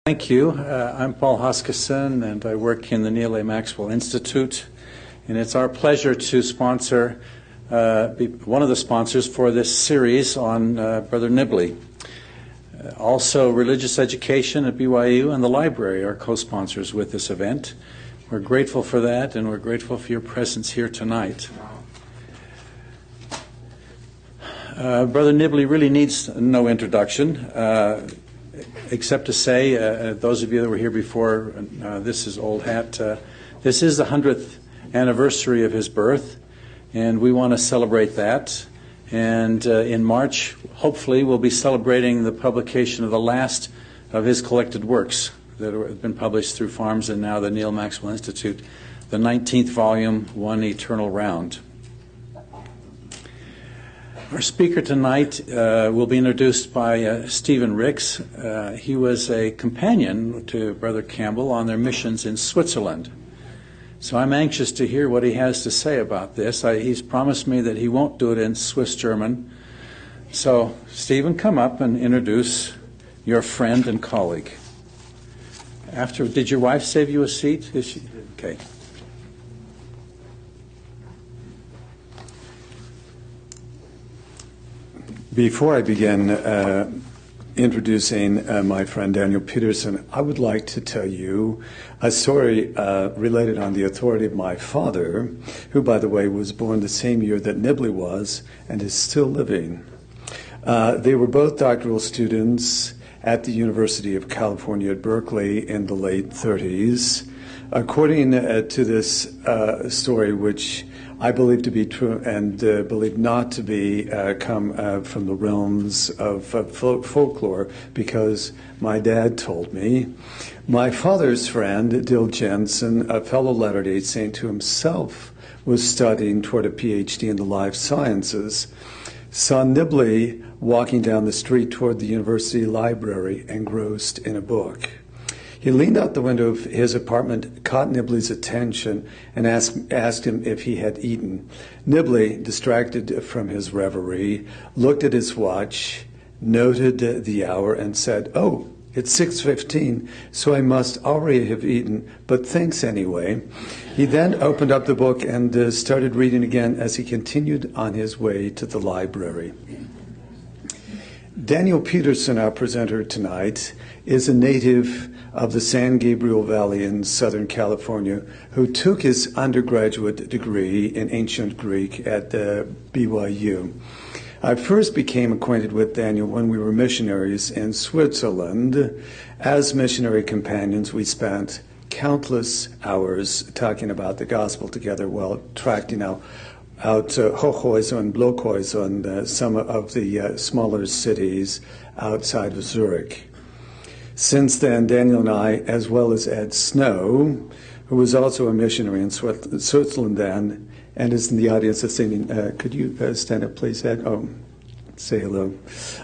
Thank you. I'm Paul Hoskisson, and I work in the Neal A. Maxwell Institute. And it's our pleasure to sponsor, be one of the sponsors for this series on Brother Nibley. Also, Religious Education at BYU and the library are co-sponsors with this event. We're grateful for that, and we're grateful for your presence here tonight. Brother Nibley really needs no introduction. Except to say, those of you that were here before, this is old hat. This is the 100th anniversary of his birth, and we want to celebrate that. And in March, hopefully, we'll be celebrating the publication of the last of his collected works that have been published through Farms and now the Neal Maxwell Institute, the 19th volume, One Eternal Round. Our speaker tonight will be introduced by Stephen Ricks. He was a companion to Brother Campbell on their missions in Switzerland. So I'm anxious to hear what he has to say about this. He's promised me that he won't do it in Swiss German. So, Stephen, come up and introduce your friend and colleague. Did your wife save you a seat? Is she? Okay. Before I begin introducing my friend Daniel Peterson, I would like to tell you a story related on the authority of my father, who, by the way, was born the same year that Nibley was and is still living. They were both doctoral students at the University of California at Berkeley in the late 30s. According to this story, which I believe to be true and believe not to be come from the realms of folklore, because my dad told me. My father's friend, Dill Jensen, a fellow Latter-day Saint who himself was studying toward a PhD in the life sciences, saw Nibley walking down the street toward the university library engrossed in a book. He leaned out the window of his apartment, caught Nibley's attention, and asked him if he had eaten. Nibley, distracted from his reverie, looked at his watch, noted the hour, and said, "Oh, it's 6:15, so I must already have eaten, but thanks anyway." He then opened up the book and started reading again as he continued on his way to the library. Daniel Peterson, our presenter tonight, is a native of the San Gabriel Valley in Southern California, who took his undergraduate degree in ancient Greek at BYU. I first became acquainted with Daniel when we were missionaries in Switzerland. As missionary companions, we spent countless hours talking about the gospel together while tracting out Hochhäuser and Blockhäuser and some of the smaller cities outside of Zurich. Since then, Daniel and I, as well as Ed Snow, who was also a missionary in Switzerland then, and is in the audience this evening, could you stand up, please, Ed? Oh, say hello.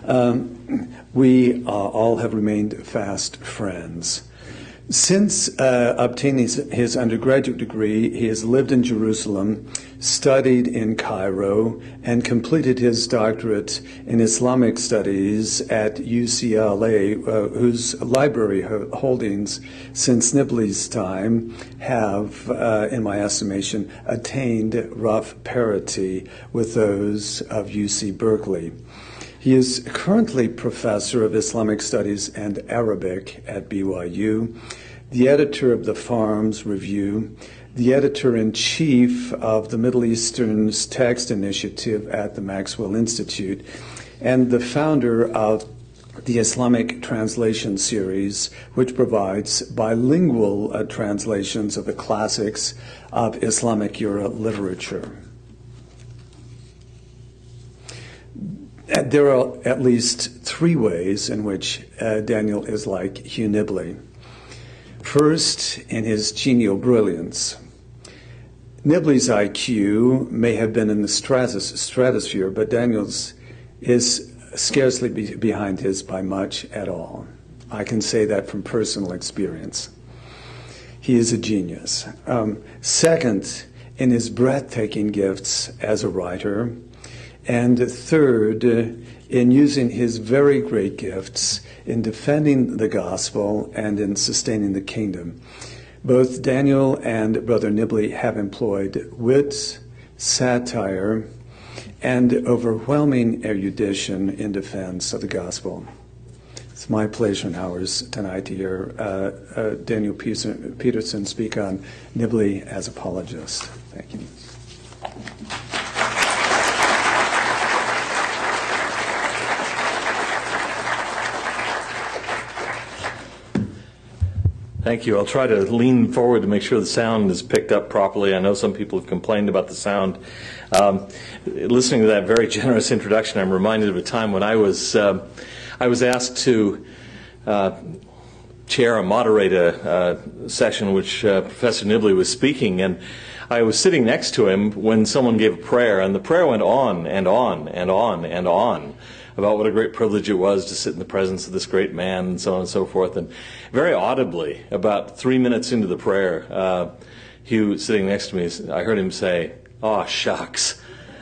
We all have remained fast friends. Since obtaining his undergraduate degree, he has lived in Jerusalem, studied in Cairo, and completed his doctorate in Islamic studies at UCLA, whose library holdings since Nibley's time have, in my estimation, attained rough parity with those of UC Berkeley. He is currently professor of Islamic Studies and Arabic at BYU, the editor of the Farms Review, the editor-in-chief of the Middle Eastern's Text Initiative at the Maxwell Institute, and the founder of the Islamic Translation Series, which provides bilingual translations of the classics of Islamic era literature. There are at least three ways in which Daniel is like Hugh Nibley. First, in his genial brilliance. Nibley's IQ may have been in the stratosphere, but Daniel's is scarcely behind his by much at all. I can say that from personal experience. He is a genius. Second, in his breathtaking gifts as a writer. And third, in using his very great gifts in defending the gospel and in sustaining the kingdom. Both Daniel and Brother Nibley have employed wit, satire, and overwhelming erudition in defense of the gospel. It's my pleasure and ours tonight to hear Daniel Peterson speak on Nibley as apologist. Thank you. Thank you. I'll try to lean forward to make sure the sound is picked up properly. I know some people have complained about the sound. Listening to that very generous introduction, I'm reminded of a time when I was asked to chair or moderate a session in which Professor Nibley was speaking, and I was sitting next to him when someone gave a prayer, and the prayer went on and on and on and on about what a great privilege it was to sit in the presence of this great man, and so on and so forth. And very audibly, about 3 minutes into the prayer, Hugh, sitting next to me, I heard him say, "Oh, shucks."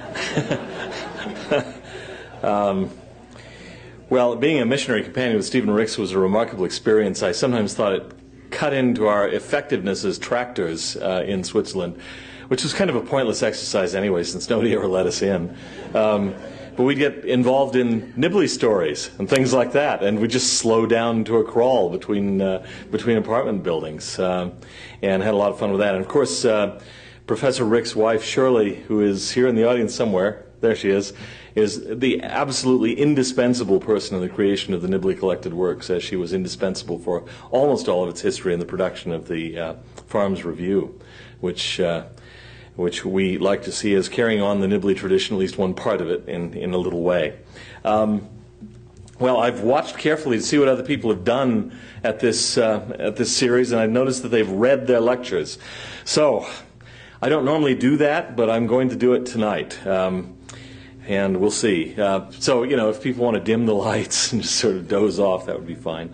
Well, being a missionary companion with Stephen Ricks was a remarkable experience. I sometimes thought it cut into our effectiveness as tractors in Switzerland, which was kind of a pointless exercise anyway, since nobody ever let us in. But we'd get involved in Nibley stories and things like that, and we'd just slow down to a crawl between apartment buildings, and had a lot of fun with that. And of course, Professor Rick's wife, Shirley, who is here in the audience somewhere, there she is the absolutely indispensable person in the creation of the Nibley Collected Works, as she was indispensable for almost all of its history in the production of the Farms Review, which we like to see as carrying on the Nibley tradition, at least one part of it, in a little way. Well, I've watched carefully to see what other people have done at this series, and I've noticed that they've read their lectures. So, I don't normally do that, but I'm going to do it tonight, and we'll see. So, if people want to dim the lights and just sort of doze off, that would be fine.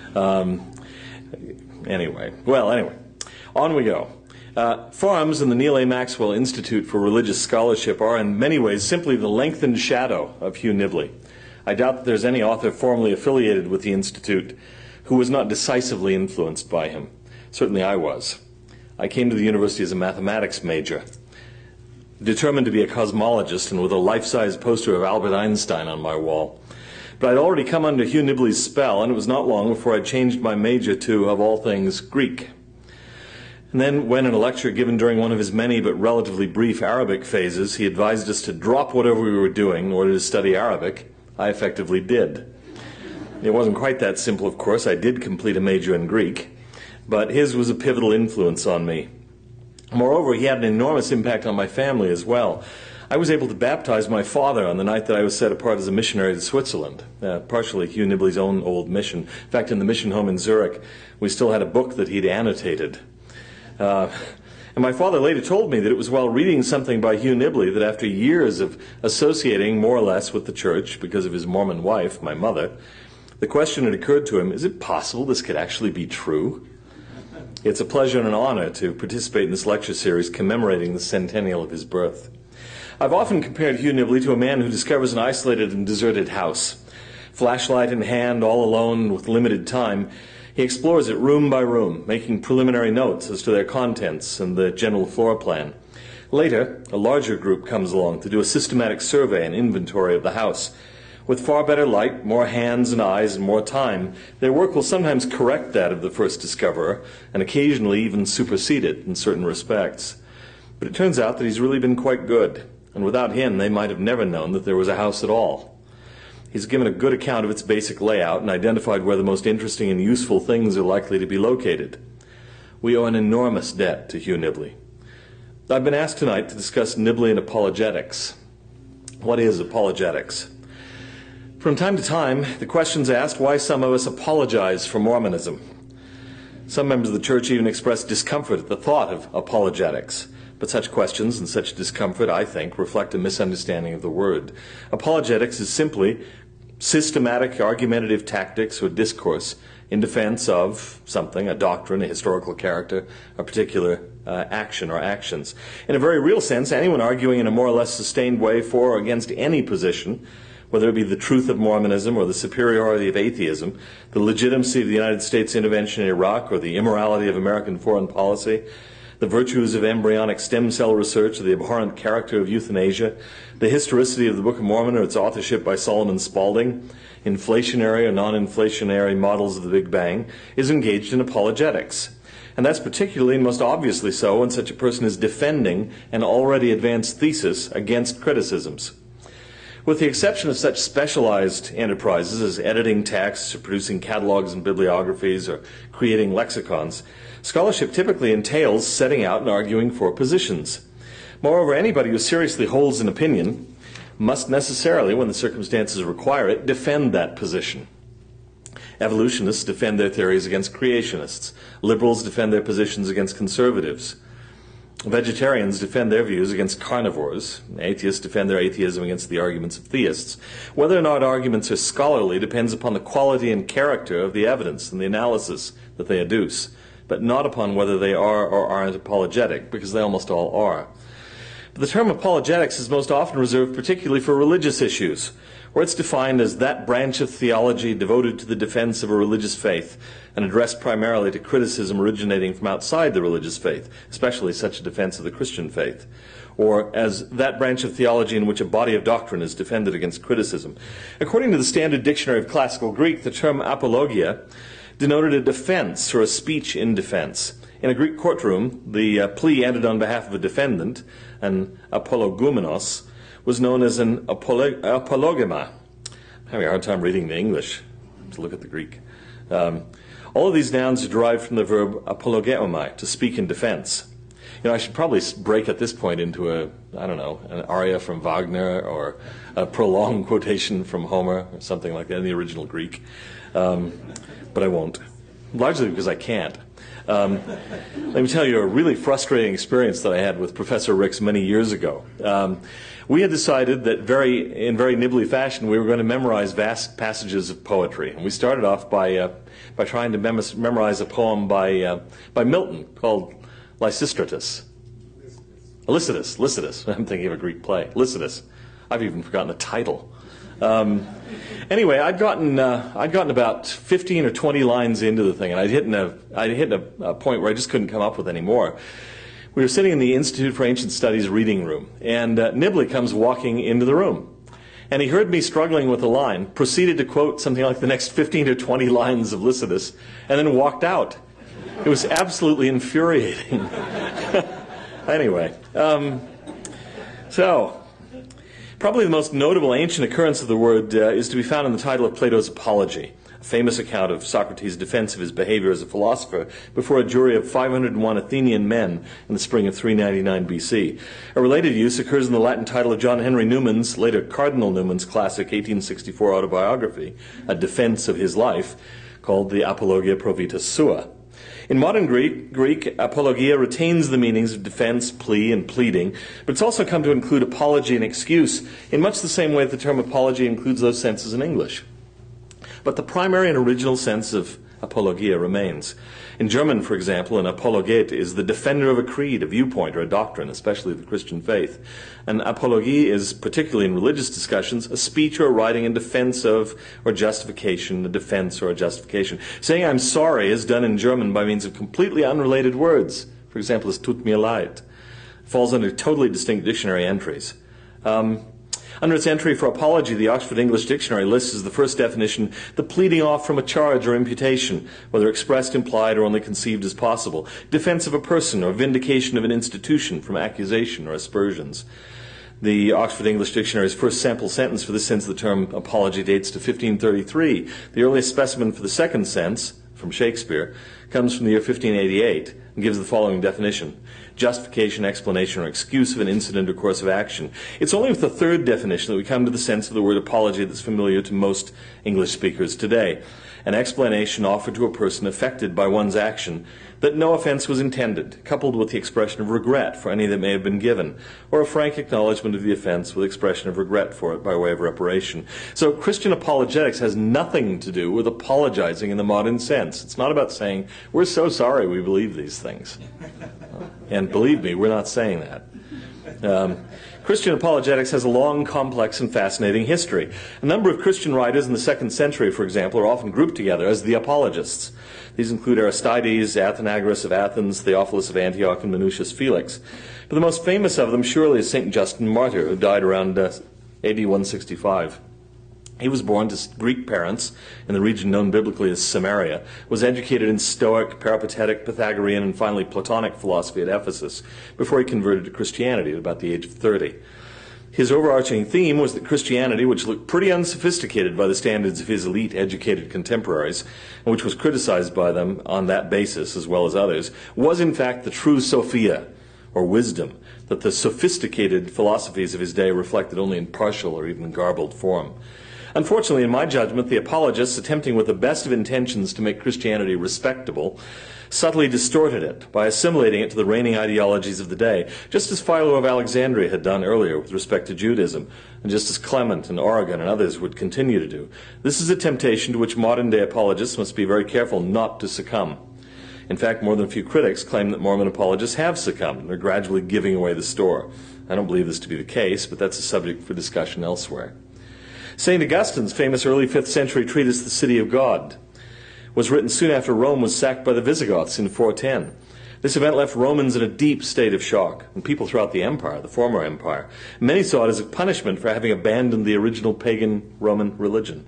Anyway, on we go. Farms and the Neal A. Maxwell Institute for Religious Scholarship are in many ways simply the lengthened shadow of Hugh Nibley. I doubt that there's any author formally affiliated with the Institute who was not decisively influenced by him. Certainly I was. I came to the university as a mathematics major, determined to be a cosmologist and with a life-size poster of Albert Einstein on my wall. But I'd already come under Hugh Nibley's spell, and it was not long before I changed my major to, of all things, Greek. And then, when in a lecture given during one of his many but relatively brief Arabic phases, he advised us to drop whatever we were doing in order to study Arabic, I effectively did. It wasn't quite that simple, of course. I did complete a major in Greek, but his was a pivotal influence on me. Moreover, he had an enormous impact on my family as well. I was able to baptize my father on the night that I was set apart as a missionary to Switzerland, partially Hugh Nibley's own old mission. In fact, in the mission home in Zurich, we still had a book that he'd annotated. And my father later told me that it was while reading something by Hugh Nibley that after years of associating more or less with the church because of his Mormon wife, my mother, the question had occurred to him, is it possible this could actually be true? It's a pleasure and an honor to participate in this lecture series commemorating the centennial of his birth. I've often compared Hugh Nibley to a man who discovers an isolated and deserted house. Flashlight in hand, all alone with limited time, he explores it room by room, making preliminary notes as to their contents and the general floor plan. Later, a larger group comes along to do a systematic survey and inventory of the house. With far better light, more hands and eyes, and more time, their work will sometimes correct that of the first discoverer, and occasionally even supersede it in certain respects. But it turns out that he's really been quite good, and without him they might have never known that there was a house at all. He's given a good account of its basic layout and identified where the most interesting and useful things are likely to be located. We owe an enormous debt to Hugh Nibley. I've been asked tonight to discuss Nibley and apologetics. What is apologetics? From time to time, the question's asked why some of us apologize for Mormonism. Some members of the church even express discomfort at the thought of apologetics. But such questions and such discomfort, I think, reflect a misunderstanding of the word. Apologetics is simply systematic argumentative tactics or discourse in defense of something, a doctrine, a historical character, a particular action or actions. In a very real sense, anyone arguing in a more or less sustained way for or against any position, whether it be the truth of Mormonism or the superiority of atheism, the legitimacy of the United States intervention in Iraq or the immorality of American foreign policy, the virtues of embryonic stem cell research or the abhorrent character of euthanasia, the historicity of the Book of Mormon or its authorship by Solomon Spaulding, inflationary or non-inflationary models of the Big Bang, is engaged in apologetics. And that's particularly and most obviously so when such a person is defending an already advanced thesis against criticisms. With the exception of such specialized enterprises as editing texts or producing catalogs and bibliographies or creating lexicons, scholarship typically entails setting out and arguing for positions. Moreover, anybody who seriously holds an opinion must necessarily, when the circumstances require it, defend that position. Evolutionists defend their theories against creationists. Liberals defend their positions against conservatives. Vegetarians defend their views against carnivores. Atheists defend their atheism against the arguments of theists. Whether or not arguments are scholarly depends upon the quality and character of the evidence and the analysis that they adduce, but not upon whether they are or aren't apologetic, because they almost all are. But the term apologetics is most often reserved particularly for religious issues, where it's defined as that branch of theology devoted to the defense of a religious faith and addressed primarily to criticism originating from outside the religious faith, especially such a defense of the Christian faith, or as that branch of theology in which a body of doctrine is defended against criticism. According to the Standard Dictionary of Classical Greek, the term apologia denoted a defense or a speech in defense. In a Greek courtroom, the plea entered on behalf of a defendant, an apologumenos, was known as an apologema. I'm having a hard time reading the English to look at the Greek. All of these nouns are derived from the verb apologeomai, to speak in defense. You know, I should probably break at this point into an aria from Wagner or a prolonged quotation from Homer or something like that in the original Greek. But I won't, largely because I can't. Let me tell you a really frustrating experience that I had with Professor Ricks many years ago. We had decided that in very nibbly fashion we were going to memorize vast passages of poetry. And we started off by trying to memorize a poem by Milton called Lysistratus. Lycidas. I'm thinking of a Greek play. Lycidas. I've even forgotten the title. Anyway, I'd gotten about 15 or 20 lines into the thing, and I'd hit a point where I just couldn't come up with any more. We were sitting in the Institute for Ancient Studies reading room, and Nibley comes walking into the room. And he heard me struggling with a line, proceeded to quote something like the next 15 or 20 lines of Lycidas, and then walked out. It was absolutely infuriating. Anyway, so probably the most notable ancient occurrence of the word is to be found in the title of Plato's Apology, a famous account of Socrates' defense of his behavior as a philosopher before a jury of 501 Athenian men in the spring of 399 BC. A related use occurs in the Latin title of John Henry Newman's, later Cardinal Newman's, classic 1864 autobiography, a defense of his life, called the Apologia Pro Vita Sua. In modern Greek, apologia retains the meanings of defense, plea, and pleading, but it's also come to include apology and excuse in much the same way that the term apology includes those senses in English. But the primary and original sense of apologia remains. In German, for example, an apologet is the defender of a creed, a viewpoint, or a doctrine, especially the Christian faith. An apologie is, particularly in religious discussions, a speech or a writing in defense of or justification, a defense or a justification. Saying I'm sorry is done in German by means of completely unrelated words. For example, es tut mir leid. It falls under totally distinct dictionary entries. Under its entry for apology, the Oxford English Dictionary lists as the first definition the pleading off from a charge or imputation, whether expressed, implied, or only conceived as possible, defense of a person or vindication of an institution from accusation or aspersions. The Oxford English Dictionary's first sample sentence for this sense of the term apology dates to 1533. The earliest specimen for the second sense, from Shakespeare, comes from the year 1588 and gives the following definition: justification, explanation, or excuse of an incident or course of action. It's only with the third definition that we come to the sense of the word apology that's familiar to most English speakers today. an explanation offered to a person affected by one's action that no offense was intended, coupled with the expression of regret for any that may have been given, or a frank acknowledgement of the offense with expression of regret for it by way of reparation. So Christian apologetics has nothing to do with apologizing in the modern sense. It's not about saying, we're so sorry we believe these things. And believe me, we're not saying that. Christian apologetics has a long, complex, and fascinating history. A number of Christian writers in the 2nd century, for example, are often grouped together as the apologists. These include Aristides, Athenagoras of Athens, Theophilus of Antioch, and Minucius Felix. But the most famous of them surely is St. Justin Martyr, who died around AD 165. He was born to Greek parents in the region known biblically as Samaria, was educated in Stoic, Peripatetic, Pythagorean, and finally Platonic philosophy at Ephesus, before he converted to Christianity at about the age of 30. His overarching theme was that Christianity, which looked pretty unsophisticated by the standards of his elite, educated contemporaries, and which was criticized by them on that basis as well as others, was in fact the true Sophia, or wisdom, that the sophisticated philosophies of his day reflected only in partial or even garbled form. Unfortunately, in my judgment, the apologists, attempting with the best of intentions to make Christianity respectable, subtly distorted it by assimilating it to the reigning ideologies of the day, just as Philo of Alexandria had done earlier with respect to Judaism, and just as Clement and Origen and others would continue to do. This is a temptation to which modern-day apologists must be very careful not to succumb. In fact, more than a few critics claim that Mormon apologists have succumbed and are gradually giving away the store. I don't believe this to be the case, but that's a subject for discussion elsewhere. St. Augustine's famous early 5th century treatise, The City of God, was written soon after Rome was sacked by the Visigoths in 410. This event left Romans in a deep state of shock, and people throughout the empire, the former empire. Many saw it as a punishment for having abandoned the original pagan Roman religion.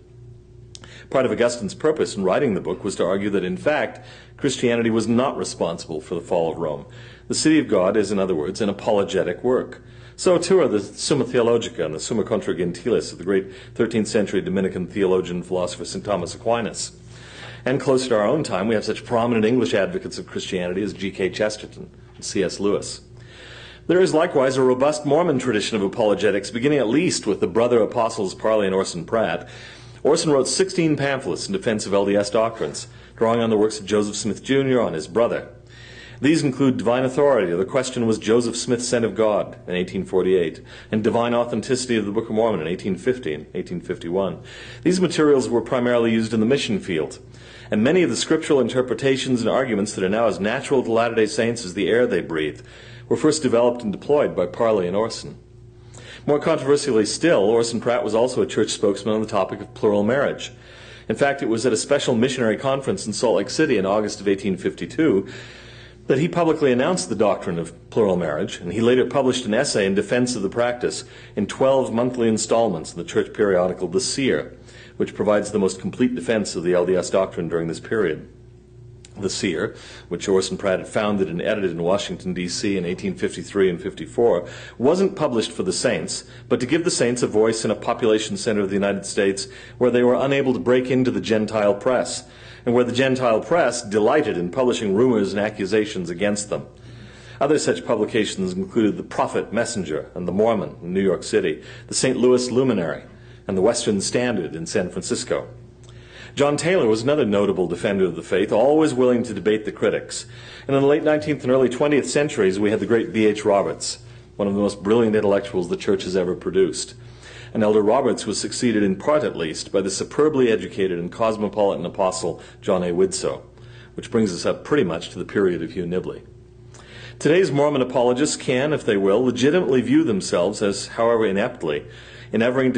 Part of Augustine's purpose in writing the book was to argue that, in fact, Christianity was not responsible for the fall of Rome. The City of God is, in other words, an apologetic work. So too are the Summa Theologica and the Summa Contra Gentiles of the great 13th century Dominican theologian and philosopher St. Thomas Aquinas. And closer to our own time, we have such prominent English advocates of Christianity as G.K. Chesterton and C.S. Lewis. There is likewise a robust Mormon tradition of apologetics, beginning at least with the brother apostles Parley and Orson Pratt. Orson wrote 16 pamphlets in defense of LDS doctrines, drawing on the works of Joseph Smith Jr., on his brother. These include Divine Authority, or The Question Was Joseph Smith Sent of God, in 1848, and Divine Authenticity of the Book of Mormon in 1850 and 1851. These materials were primarily used in the mission field, and many of the scriptural interpretations and arguments that are now as natural to Latter-day Saints as the air they breathe were first developed and deployed by Parley and Orson. More controversially still, Orson Pratt was also a church spokesman on the topic of plural marriage. In fact, it was at a special missionary conference in Salt Lake City in August of 1852 that he publicly announced the doctrine of plural marriage, and he later published an essay in defense of the practice in 12 monthly installments in the church periodical The Seer, which provides the most complete defense of the LDS doctrine during this period. The Seer, which Orson Pratt had founded and edited in Washington, D.C. in 1853 and 54, wasn't published for the saints, but to give the saints a voice in a population center of the United States where they were unable to break into the Gentile press, and where the Gentile press delighted in publishing rumors and accusations against them. Other such publications included the Prophet Messenger and the Mormon in New York City, the St. Louis Luminary, and the Western Standard in San Francisco. John Taylor was another notable defender of the faith, always willing to debate the critics. And in the late 19th and early 20th centuries, we had the great B.H. Roberts, one of the most brilliant intellectuals the church has ever produced. And Elder Roberts was succeeded, in part at least, by the superbly educated and cosmopolitan apostle John A. Widsoe, which brings us up pretty much to the period of Hugh Nibley. Today's Mormon apologists can, if they will, legitimately view themselves as, however ineptly, endeavoring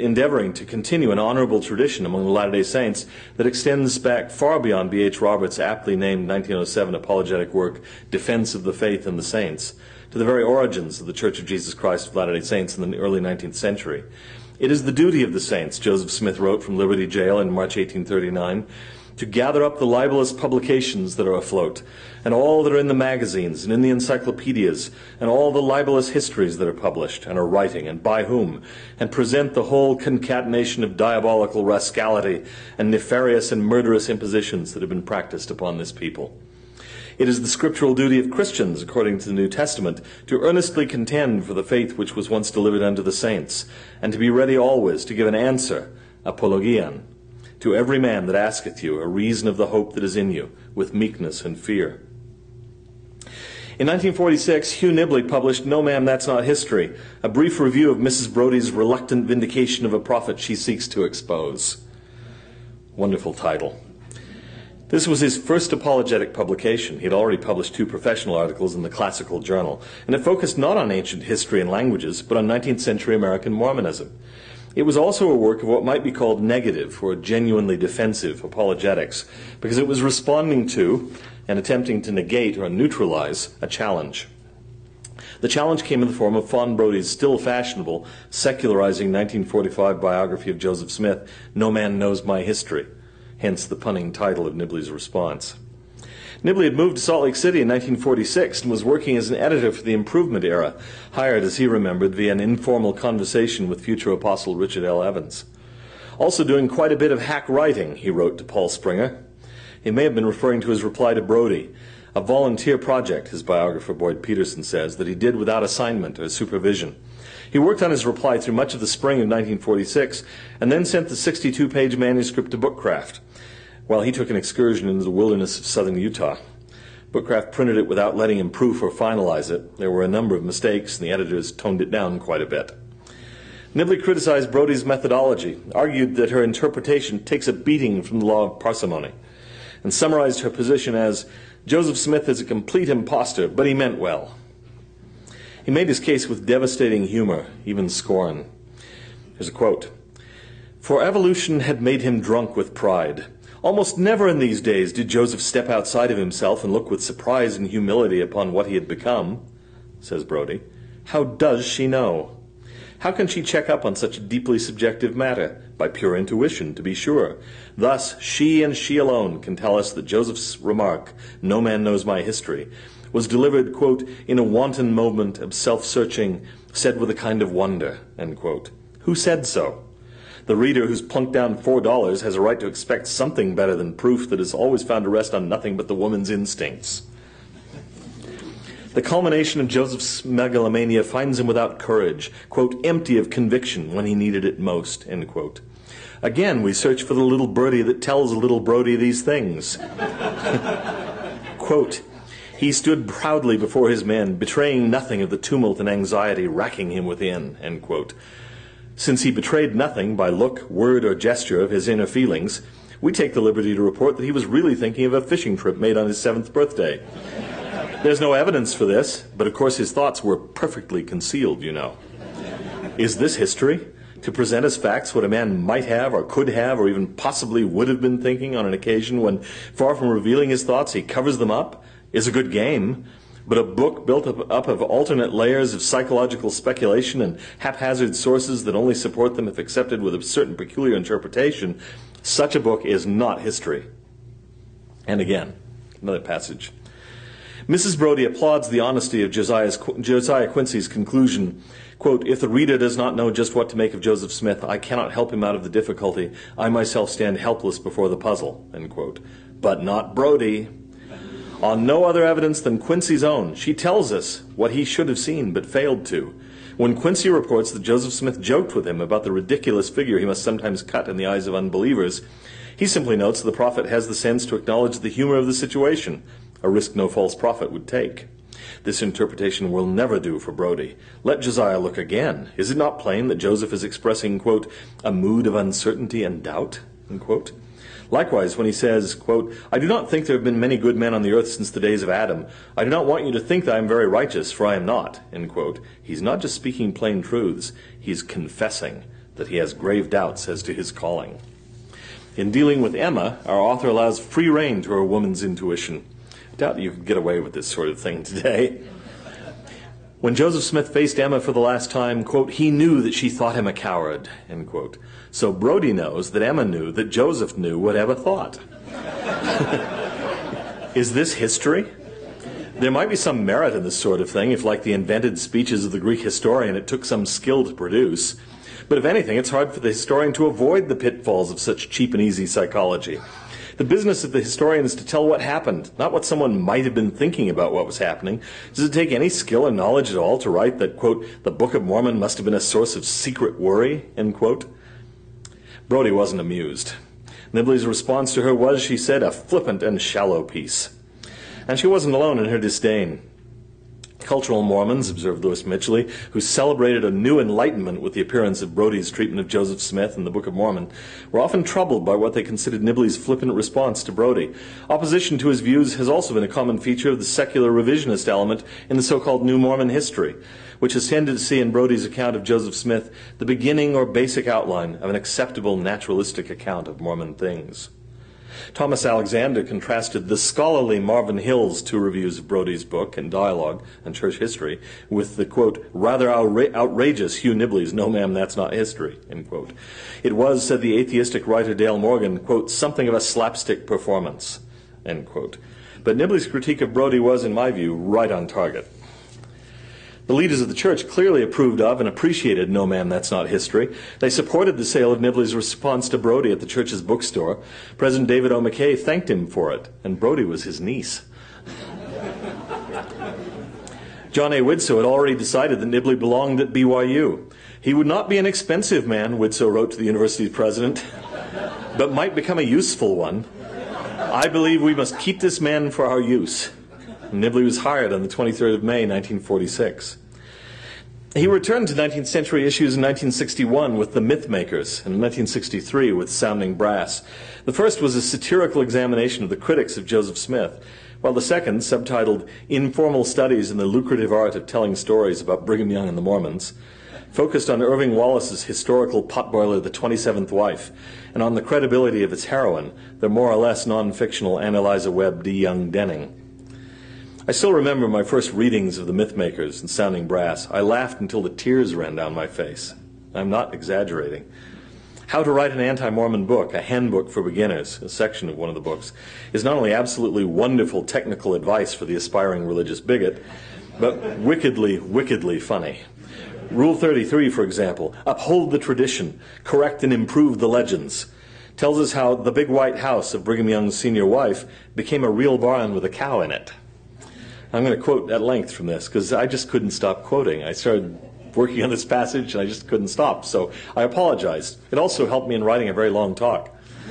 to continue an honorable tradition among the Latter-day Saints that extends back far beyond B.H. Roberts' aptly named 1907 apologetic work, Defense of the Faith and the Saints, to the very origins of the Church of Jesus Christ of Latter-day Saints in the early 19th century. It is the duty of the saints, Joseph Smith wrote from Liberty Jail in March 1839, to gather up the libelous publications that are afloat, and all that are in the magazines and in the encyclopedias, and all the libelous histories that are published and are writing, and by whom, and present the whole concatenation of diabolical rascality and nefarious and murderous impositions that have been practiced upon this people. It is the scriptural duty of Christians, according to the New Testament, to earnestly contend for the faith which was once delivered unto the saints, and to be ready always to give an answer, apologian, to every man that asketh you a reason of the hope that is in you, with meekness and fear. In 1946, Hugh Nibley published No Ma'am, That's Not History, a brief review of Mrs. Brodie's reluctant vindication of a prophet she seeks to expose. Wonderful title. This was his first apologetic publication. He had already published 2 professional articles in the Classical Journal, and it focused not on ancient history and languages, but on 19th century American Mormonism. It was also a work of what might be called negative or genuinely defensive apologetics, because it was responding to and attempting to negate or neutralize a challenge. The challenge came in the form of Fawn Brodie's still fashionable, secularizing 1945 biography of Joseph Smith, No Man Knows My History, hence the punning title of Nibley's response. Nibley had moved to Salt Lake City in 1946 and was working as an editor for the Improvement era, hired, as he remembered, via an informal conversation with future apostle Richard L. Evans. Also doing quite a bit of hack writing, he wrote to Paul Springer. He may have been referring to his reply to Brodie, a volunteer project, his biographer Boyd Peterson says, that he did without assignment or supervision. He worked on his reply through much of the spring of 1946 and then sent the 62-page manuscript to Bookcraft, while he took an excursion into the wilderness of southern Utah. Bookcraft printed it without letting him proof or finalize it. There were a number of mistakes, and the editors toned it down quite a bit. Nibley criticized Brodie's methodology, argued that her interpretation takes a beating from the law of parsimony, and summarized her position as, Joseph Smith is a complete impostor, but he meant well. He made his case with devastating humor, even scorn. Here's a quote. For evolution had made him drunk with pride. Almost never in these days did Joseph step outside of himself and look with surprise and humility upon what he had become, says Brodie. How does she know? How can she check up on such a deeply subjective matter? By pure intuition, to be sure. Thus, she and she alone can tell us that Joseph's remark, No Man Knows My History, was delivered, quote, in a wanton moment of self-searching, said with a kind of wonder, end quote. Who said so? The reader who's plunked down $4 has a right to expect something better than proof that is always found to rest on nothing but the woman's instincts. The culmination of Joseph's megalomania finds him without courage, quote, empty of conviction when he needed it most, end quote. Again, we search for the little birdie that tells little Brodie these things. Quote, he stood proudly before his men, betraying nothing of the tumult and anxiety racking him within, end quote. Since he betrayed nothing by look, word, or gesture of his inner feelings, we take the liberty to report that he was really thinking of a fishing trip made on his 7th birthday. There's no evidence for this, but of course his thoughts were perfectly concealed, you know. Is this history? To present as facts what a man might have or could have or even possibly would have been thinking on an occasion when, far from revealing his thoughts, he covers them up, is a good game. But a book built up of alternate layers of psychological speculation and haphazard sources that only support them if accepted with a certain peculiar interpretation, such a book is not history. And again, another passage. Mrs. Brodie applauds the honesty of Josiah Quincy's conclusion, quote, if the reader does not know just what to make of Joseph Smith, I cannot help him out of the difficulty. I myself stand helpless before the puzzle, end quote. But not Brodie. On no other evidence than Quincy's own, she tells us what he should have seen but failed to. When Quincy reports that Joseph Smith joked with him about the ridiculous figure he must sometimes cut in the eyes of unbelievers, he simply notes the prophet has the sense to acknowledge the humor of the situation, a risk no false prophet would take. This interpretation will never do for Brodie. Let Josiah look again. Is it not plain that Joseph is expressing, quote, a mood of uncertainty and doubt, end quote? Likewise, when he says, quote, I do not think there have been many good men on the earth since the days of Adam. I do not want you to think that I am very righteous, for I am not, end quote. He's not just speaking plain truths. He's confessing that he has grave doubts as to his calling. In dealing with Emma, our author allows free rein to her woman's intuition. I doubt you could get away with this sort of thing today. When Joseph Smith faced Emma for the last time, quote, he knew that she thought him a coward, end quote. So Brodie knows that Emma knew that Joseph knew what Emma thought. Is this history? There might be some merit in this sort of thing if, like the invented speeches of the Greek historian, it took some skill to produce. But if anything, it's hard for the historian to avoid the pitfalls of such cheap and easy psychology. The business of the historian is to tell what happened, not what someone might have been thinking about what was happening. Does it take any skill or knowledge at all to write that, quote, the Book of Mormon must have been a source of secret worry, end quote? Brodie wasn't amused. Nibley's response to her was, she said, a flippant and shallow piece. And she wasn't alone in her disdain. Cultural Mormons, observed Louis Mitchley, who celebrated a new enlightenment with the appearance of Brodie's treatment of Joseph Smith in the Book of Mormon, were often troubled by what they considered Nibley's flippant response to Brodie. Opposition to his views has also been a common feature of the secular revisionist element in the so-called New Mormon history, which has tended to see in Brodie's account of Joseph Smith the beginning or basic outline of an acceptable naturalistic account of Mormon things. Thomas Alexander contrasted the scholarly Marvin Hill's two reviews of Brodie's book and dialogue and church history with the, quote, rather outrageous Hugh Nibley's No Ma'am, That's Not History, end quote. It was, said the atheistic writer Dale Morgan, quote, something of a slapstick performance, end quote. But Nibley's critique of Brodie was, in my view, right on target. The leaders of the church clearly approved of and appreciated No Ma'am, That's Not History. They supported the sale of Nibley's response to Brodie at the church's bookstore. President David O. McKay thanked him for it, and Brodie was his niece. John A. Widtsoe had already decided that Nibley belonged at BYU. He would not be an expensive man, Widtsoe wrote to the university's president, but might become a useful one. I believe we must keep this man for our use. Nibley was hired on the 23rd of May, 1946. He returned to 19th century issues in 1961 with The Mythmakers, and in 1963 with Sounding Brass. The first was a satirical examination of the critics of Joseph Smith, while the second, subtitled Informal Studies in the Lucrative Art of Telling Stories About Brigham Young and the Mormons, focused on Irving Wallace's historical potboiler, The 27th Wife, and on the credibility of its heroine, the more or less non-fictional Anneliza Webb D. Young Denning. I still remember my first readings of The Mythmakers and Sounding Brass. I laughed until the tears ran down my face. I'm not exaggerating. How to Write an Anti-Mormon Book, a handbook for beginners, a section of one of the books, is not only absolutely wonderful technical advice for the aspiring religious bigot, but wickedly, wickedly funny. Rule 33, for example, uphold the tradition, correct and improve the legends, tells us how the big white house of Brigham Young's senior wife became a real barn with a cow in it. I'm going to quote at length from this because I just couldn't stop quoting. I started working on this passage and I just couldn't stop. So I apologize. It also helped me in writing a very long talk.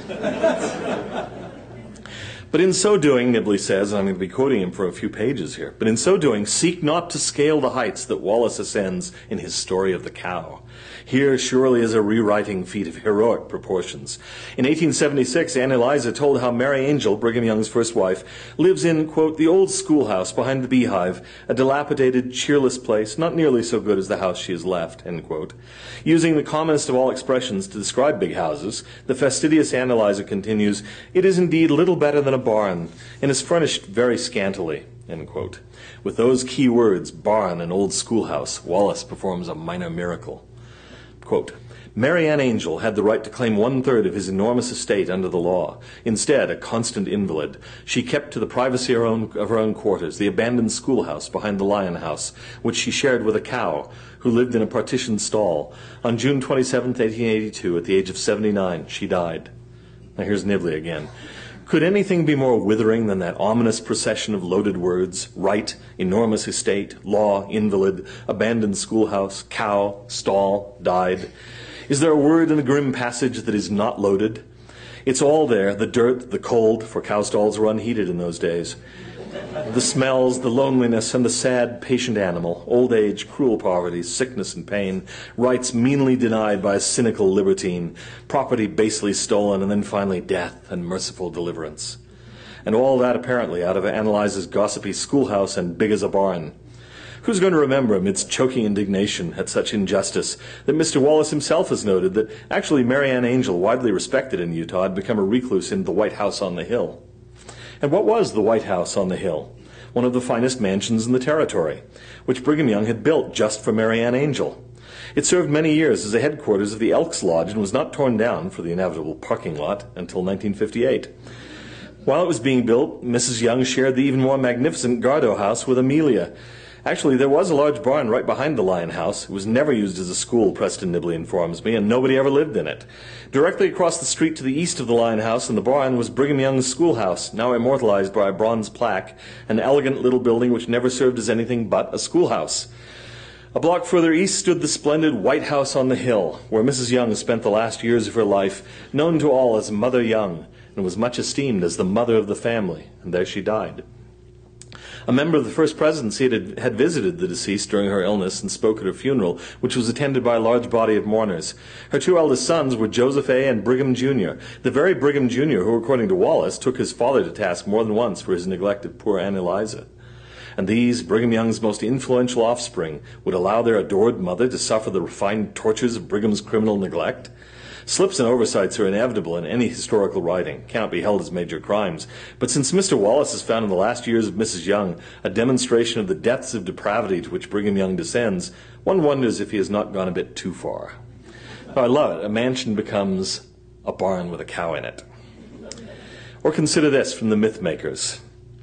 But in so doing, Nibley says, and I'm going to be quoting him for a few pages here, but in so doing, seek not to scale the heights that Wallace ascends in his story of the cow. Here surely is a rewriting feat of heroic proportions. In 1876, Anne Eliza told how Mary Angel, Brigham Young's first wife, lives in, quote, the old schoolhouse behind the beehive, a dilapidated, cheerless place, not nearly so good as the house she has left, end quote. Using the commonest of all expressions to describe big houses, the fastidious Anne Eliza continues, it is indeed little better than a barn, and is furnished very scantily, end quote. With those key words, barn and old schoolhouse, Wallace performs a minor miracle. Quote, Mary Ann Angel had the right to claim 1/3 of his enormous estate under the law. Instead, a constant invalid, she kept to the privacy of her own quarters, the abandoned schoolhouse behind the Lion House, which she shared with a cow, who lived in a partitioned stall. On June 27, 1882, at the age of 79, she died. Now here's Nibley again. Could anything be more withering than that ominous procession of loaded words? Right, enormous estate, law, invalid, abandoned schoolhouse, cow, stall, died. Is there a word in the grim passage that is not loaded? It's all there, the dirt, the cold, for cow stalls were unheated in those days. The smells, the loneliness, and the sad, patient animal, old age, cruel poverty, sickness and pain, rights meanly denied by a cynical libertine, property basely stolen, and then finally death and merciful deliverance. And all that apparently out of Anne Eliza's gossipy schoolhouse and big as a barn. Who's going to remember, amidst choking indignation at such injustice, that Mr. Wallace himself has noted that actually Mary Ann Angel, widely respected in Utah, had become a recluse in the White House on the Hill. And what was the White House on the Hill? One of the finest mansions in the territory, which Brigham Young had built just for Mary Ann Angel. It served many years as the headquarters of the Elks Lodge and was not torn down for the inevitable parking lot until 1958. While it was being built, Mrs. Young shared the even more magnificent Gardo House with Amelia. Actually, there was a large barn right behind the Lion House. It was never used as a school, Preston Nibley informs me, and nobody ever lived in it. Directly across the street to the east of the Lion House and the barn was Brigham Young's schoolhouse, now immortalized by a bronze plaque, an elegant little building which never served as anything but a schoolhouse. A block further east stood the splendid White House on the Hill, where Mrs. Young spent the last years of her life, known to all as Mother Young, and was much esteemed as the mother of the family, and there she died. A member of the First Presidency had visited the deceased during her illness and spoke at her funeral, which was attended by a large body of mourners. Her two eldest sons were Joseph A. and Brigham Jr., the very Brigham Jr. who, according to Wallace, took his father to task more than once for his neglect of poor Anne Eliza. And these, Brigham Young's most influential offspring, would allow their adored mother to suffer the refined tortures of Brigham's criminal neglect? Slips and oversights are inevitable in any historical writing, cannot be held as major crimes. But since Mr. Wallace has found in the last years of Mrs. Young a demonstration of the depths of depravity to which Brigham Young descends, one wonders if he has not gone a bit too far. Oh, I love it. A mansion becomes a barn with a cow in it. Or consider this from the Mythmakers.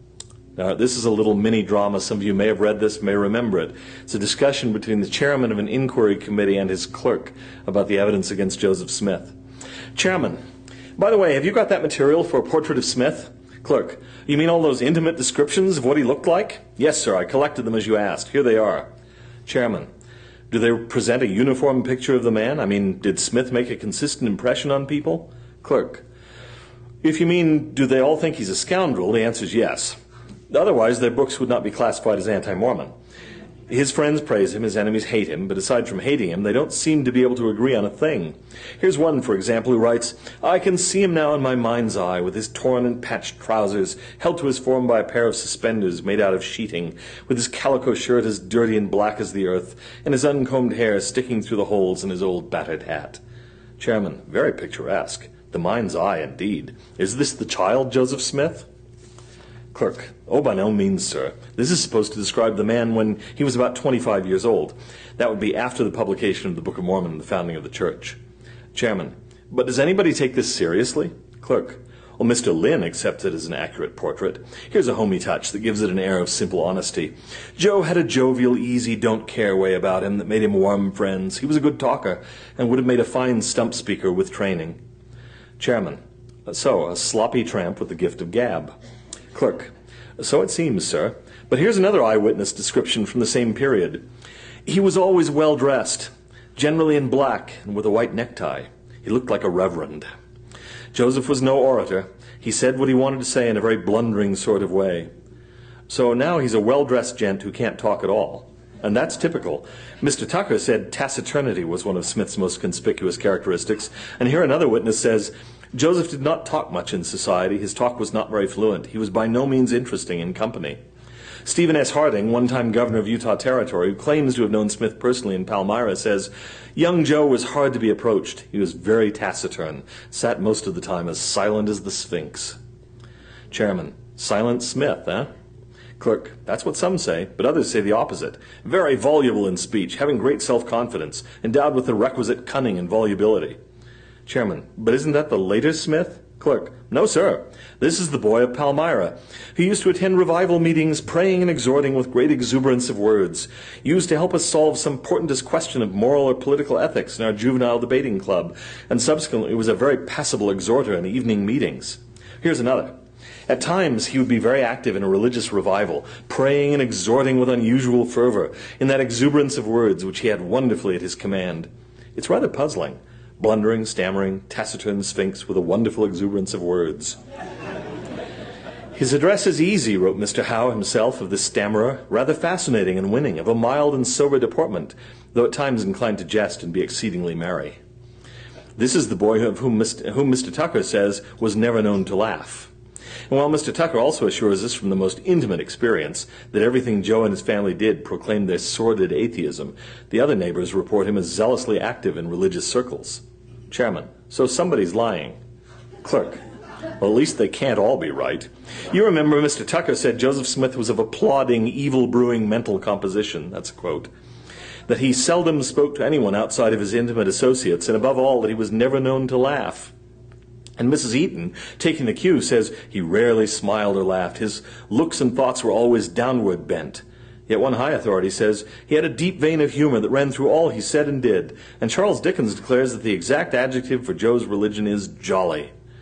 Now, this is a little mini-drama. Some of you may have read this, may remember it. It's a discussion between the chairman of an inquiry committee and his clerk about the evidence against Joseph Smith. Chairman, by the way, have you got that material for a portrait of Smith? Clerk, you mean all those intimate descriptions of what he looked like? Yes, sir, I collected them as you asked. Here they are. Chairman, do they present a uniform picture of the man? I mean, did Smith make a consistent impression on people? Clerk, if you mean, do they all think he's a scoundrel, the answer is yes. Otherwise, their books would not be classified as anti-Mormon. His friends praise him, his enemies hate him, but aside from hating him, they don't seem to be able to agree on a thing. Here's one, for example, who writes, I can see him now in my mind's eye, with his torn and patched trousers, held to his form by a pair of suspenders made out of sheeting, with his calico shirt as dirty and black as the earth, and his uncombed hair sticking through the holes in his old battered hat. Chairman, very picturesque. The mind's eye, indeed. Is this the child, Joseph Smith? Clerk, oh, by no means, sir. This is supposed to describe the man when he was about 25 years old. That would be after the publication of the Book of Mormon and the founding of the church. Chairman, but does anybody take this seriously? Clerk, well, Mr. Lynn accepts it as an accurate portrait. Here's a homey touch that gives it an air of simple honesty. Joe had a jovial, easy, don't-care way about him that made him warm friends. He was a good talker and would have made a fine stump speaker with training. Chairman, so, a sloppy tramp with the gift of gab. Clerk, so it seems, sir. But here's another eyewitness description from the same period. He was always well-dressed, generally in black and with a white necktie. He looked like a reverend. Joseph was no orator. He said what he wanted to say in a very blundering sort of way. So now he's a well-dressed gent who can't talk at all. And that's typical. Mr. Tucker said taciturnity was one of Smith's most conspicuous characteristics. And here another witness says, Joseph did not talk much in society. His talk was not very fluent. He was by no means interesting in company. Stephen S. Harding, one-time governor of Utah Territory, who claims to have known Smith personally in Palmyra, says, young Joe was hard to be approached. He was very taciturn, sat most of the time as silent as the Sphinx. Chairman, silent Smith, eh? Clerk, that's what some say, but others say the opposite. Very voluble in speech, having great self-confidence, endowed with the requisite cunning and volubility. Chairman, but isn't that the later Smith? Clerk, no, sir. This is the boy of Palmyra. He used to attend revival meetings, praying and exhorting with great exuberance of words. He used to help us solve some portentous question of moral or political ethics in our juvenile debating club, and subsequently was a very passable exhorter in evening meetings. Here's another. At times, he would be very active in a religious revival, praying and exhorting with unusual fervor, in that exuberance of words which he had wonderfully at his command. It's rather puzzling. Blundering, stammering, taciturn sphinx with a wonderful exuberance of words. His address is easy, wrote Mr. Howe himself of this stammerer, rather fascinating and winning, of a mild and sober deportment, though at times inclined to jest and be exceedingly merry. This is the boy of whom Mr. Tucker says was never known to laugh. And while Mr. Tucker also assures us from the most intimate experience that everything Joe and his family did proclaimed their sordid atheism, the other neighbors report him as zealously active in religious circles. Chairman, so somebody's lying. Clerk, well, at least they can't all be right. You remember Mr. Tucker said Joseph Smith was of a plodding, evil-brewing mental composition, that's a quote, that he seldom spoke to anyone outside of his intimate associates, and above all, that he was never known to laugh. And Mrs. Eaton, taking the cue, says he rarely smiled or laughed. His looks and thoughts were always downward bent. Yet one high authority says he had a deep vein of humor that ran through all he said and did. And Charles Dickens declares that the exact adjective for Joe's religion is jolly.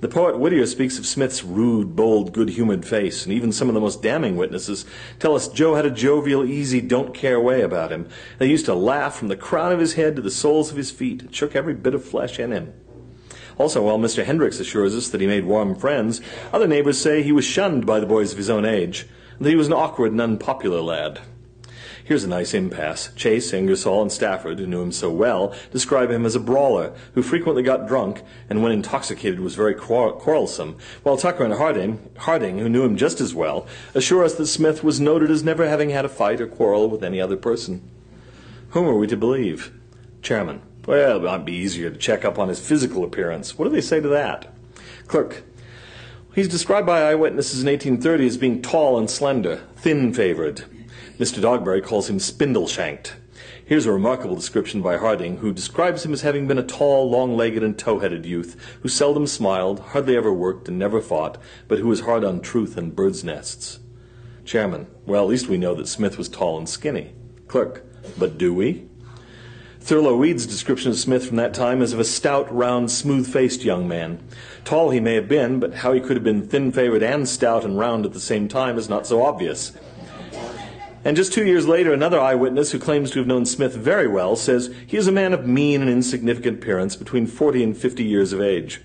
The poet Whittier speaks of Smith's rude, bold, good-humored face, and even some of the most damning witnesses tell us Joe had a jovial, easy, don't-care way about him. They used to laugh from the crown of his head to the soles of his feet. It shook every bit of flesh in him. Also, while Mr. Hendricks assures us that he made warm friends, other neighbors say he was shunned by the boys of his own age, and that he was an awkward and unpopular lad. Here's a nice impasse. Chase, Ingersoll, and Stafford, who knew him so well, describe him as a brawler who frequently got drunk and when intoxicated was very quarrelsome, while Tucker and Harding, who knew him just as well, assure us that Smith was noted as never having had a fight or quarrel with any other person. Whom are we to believe? Chairman: Well, it might be easier to check up on his physical appearance. What do they say to that? Clerk: He's described by eyewitnesses in 1830 as being tall and slender, thin-favored. Mr. Dogberry calls him spindle-shanked. Here's a remarkable description by Harding, who describes him as having been a tall, long-legged, and tow-headed youth, who seldom smiled, hardly ever worked, and never fought, but who was hard on truth and birds' nests. Chairman: Well, at least we know that Smith was tall and skinny. Clerk: But do we? Thurlow Weed's description of Smith from that time is of a stout, round, smooth-faced young man. Tall he may have been, but how he could have been thin-favored and stout and round at the same time is not so obvious. And just 2 years later, another eyewitness who claims to have known Smith very well says he is a man of mean and insignificant appearance, between 40 and 50 years of age.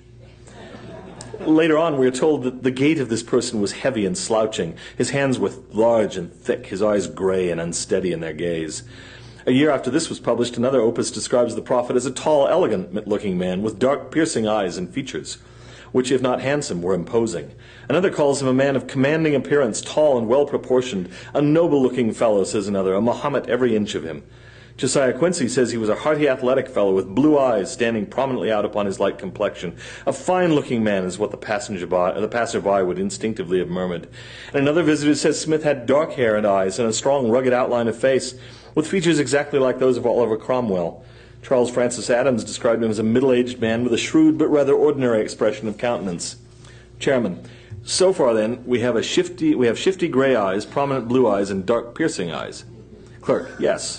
Later on, we are told that the gait of this person was heavy and slouching. His hands were large and thick, his eyes gray and unsteady in their gaze. A year after this was published, another opus describes the prophet as a tall, elegant-looking man with dark, piercing eyes and features, which, if not handsome, were imposing. Another calls him a man of commanding appearance, tall and well-proportioned. A noble-looking fellow, says another, a Mahomet every inch of him. Josiah Quincy says he was a hearty, athletic fellow with blue eyes standing prominently out upon his light complexion. A fine-looking man is what the passerby would instinctively have murmured. And another visitor says Smith had dark hair and eyes and a strong, rugged outline of face, with features exactly like those of Oliver Cromwell. Charles Francis Adams described him as a middle-aged man with a shrewd but rather ordinary expression of countenance. Chairman: So far, then, we have shifty gray eyes, prominent blue eyes, and dark piercing eyes. Clerk: Yes.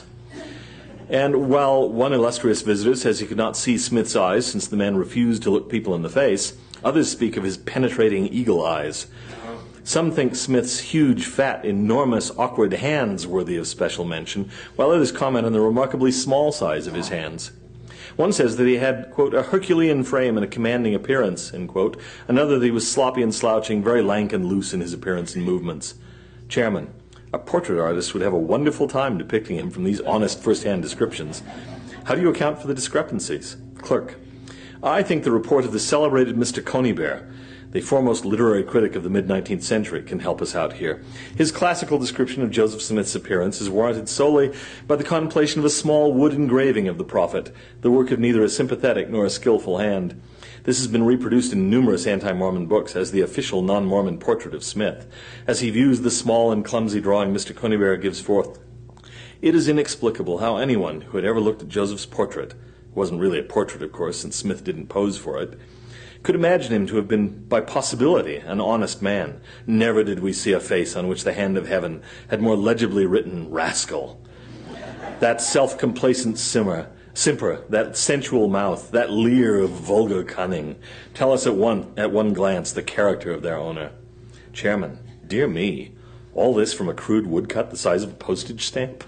And while one illustrious visitor says he could not see Smith's eyes since the man refused to look people in the face, others speak of his penetrating eagle eyes. Some think Smith's huge, fat, enormous, awkward hands worthy of special mention, while others comment on the remarkably small size of his hands. One says that he had, quote, a Herculean frame and a commanding appearance, end quote. Another that he was sloppy and slouching, very lank and loose in his appearance and movements. Chairman: A portrait artist would have a wonderful time depicting him from these honest first-hand descriptions. How do you account for the discrepancies? Clerk: I think the report of the celebrated Mr. Conybeare, the foremost literary critic of the mid-19th century, can help us out here. His classical description of Joseph Smith's appearance is warranted solely by the contemplation of a small wood engraving of the prophet, the work of neither a sympathetic nor a skillful hand. This has been reproduced in numerous anti-Mormon books as the official non-Mormon portrait of Smith. As he views the small and clumsy drawing Mr. Conybeare gives forth, it is inexplicable how anyone who had ever looked at Joseph's portrait — it wasn't really a portrait, of course, since Smith didn't pose for it — could imagine him to have been, by possibility, an honest man. Never did we see a face on which the hand of heaven had more legibly written rascal. That self-complacent simper, that sensual mouth, that leer of vulgar cunning, tell us at one glance the character of their owner. Chairman: Dear me, all this from a crude woodcut the size of a postage stamp?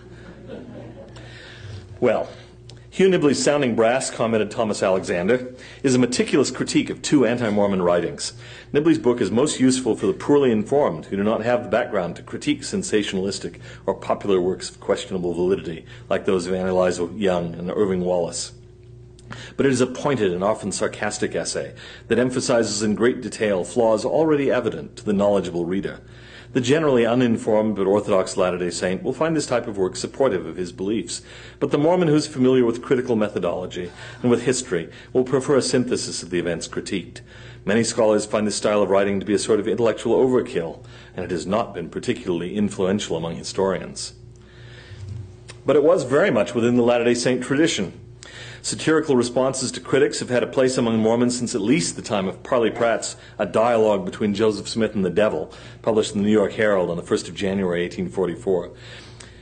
Well, Hugh Nibley's Sounding Brass, commented Thomas Alexander, is a meticulous critique of two anti-Mormon writings. Nibley's book is most useful for the poorly informed who do not have the background to critique sensationalistic or popular works of questionable validity, like those of Anne Eliza Young and Irving Wallace. But it is a pointed and often sarcastic essay that emphasizes in great detail flaws already evident to the knowledgeable reader. The generally uninformed but orthodox Latter-day Saint will find this type of work supportive of his beliefs, but the Mormon who is familiar with critical methodology and with history will prefer a synthesis of the events critiqued. Many scholars find this style of writing to be a sort of intellectual overkill, and it has not been particularly influential among historians. But it was very much within the Latter-day Saint tradition. Satirical responses to critics have had a place among Mormons since at least the time of Parley Pratt's A Dialogue Between Joseph Smith and the Devil, published in the New York Herald on the 1st of January, 1844.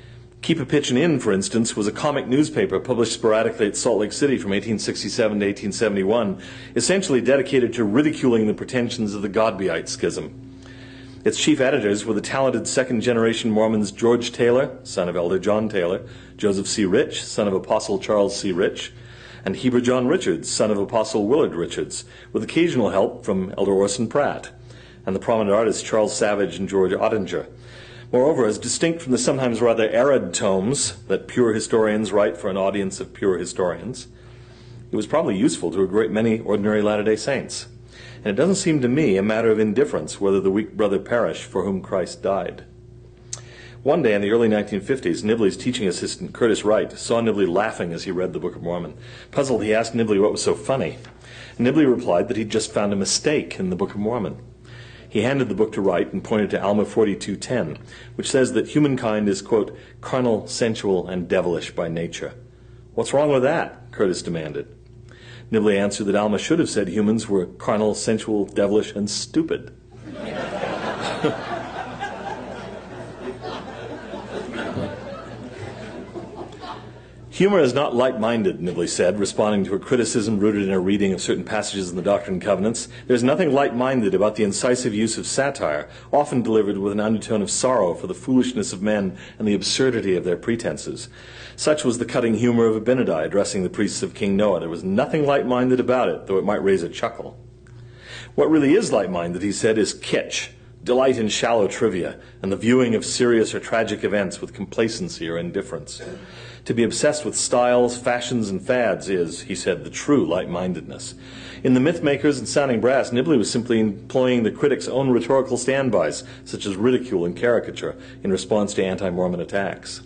Keep a Pitchin' In, for instance, was a comic newspaper published sporadically at Salt Lake City from 1867 to 1871, essentially dedicated to ridiculing the pretensions of the Godbeite schism. Its chief editors were the talented second-generation Mormons George Taylor, son of Elder John Taylor, Joseph C. Rich, son of Apostle Charles C. Rich, and Heber John Richards, son of Apostle Willard Richards, with occasional help from Elder Orson Pratt, and the prominent artists Charles Savage and George Ottinger. Moreover, as distinct from the sometimes rather arid tomes that pure historians write for an audience of pure historians, it was probably useful to a great many ordinary Latter-day Saints. And it doesn't seem to me a matter of indifference whether the weak brother perish for whom Christ died. One day in the early 1950s, Nibley's teaching assistant, Curtis Wright, saw Nibley laughing as he read the Book of Mormon. Puzzled, he asked Nibley what was so funny. Nibley replied that he'd just found a mistake in the Book of Mormon. He handed the book to Wright and pointed to Alma 42:10, which says that humankind is, quote, carnal, sensual, and devilish by nature. What's wrong with that? Curtis demanded. Nibley answered that Alma should have said humans were carnal, sensual, devilish, and stupid. Humor is not light-minded, Nibley said, responding to a criticism rooted in a reading of certain passages in the Doctrine and Covenants. There's nothing light-minded about the incisive use of satire, often delivered with an undertone of sorrow for the foolishness of men and the absurdity of their pretenses. Such was the cutting humor of Abinadi addressing the priests of King Noah. There was nothing light-minded about it, though it might raise a chuckle. What really is light-minded, he said, is kitsch, delight in shallow trivia, and the viewing of serious or tragic events with complacency or indifference. To be obsessed with styles, fashions, and fads is, he said, the true light-mindedness. In The Mythmakers and Sounding Brass, Nibley was simply employing the critic's own rhetorical standbys, such as ridicule and caricature, in response to anti-Mormon attacks.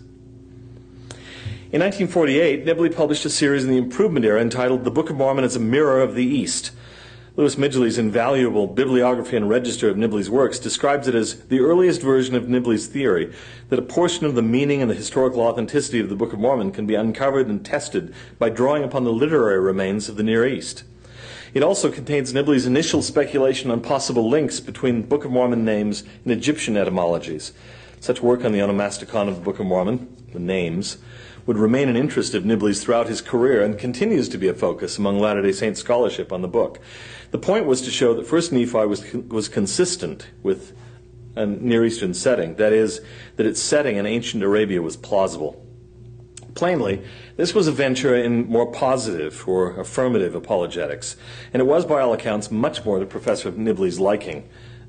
In 1948, Nibley published a series in the Improvement era entitled The Book of Mormon as a Mirror of the East. Louis Midgley's invaluable bibliography and register of Nibley's works describes it as the earliest version of Nibley's theory that a portion of the meaning and the historical authenticity of the Book of Mormon can be uncovered and tested by drawing upon the literary remains of the Near East. It also contains Nibley's initial speculation on possible links between Book of Mormon names and Egyptian etymologies. Such work on the onomasticon of the Book of Mormon, the names, would remain an interest of Nibley's throughout his career and continues to be a focus among Latter-day Saint scholarship on the book. The point was to show that First Nephi was consistent with a Near Eastern setting, that is, that its setting in ancient Arabia was plausible. Plainly, this was a venture in more positive or affirmative apologetics, and it was, by all accounts, much more to Professor Nibley's liking.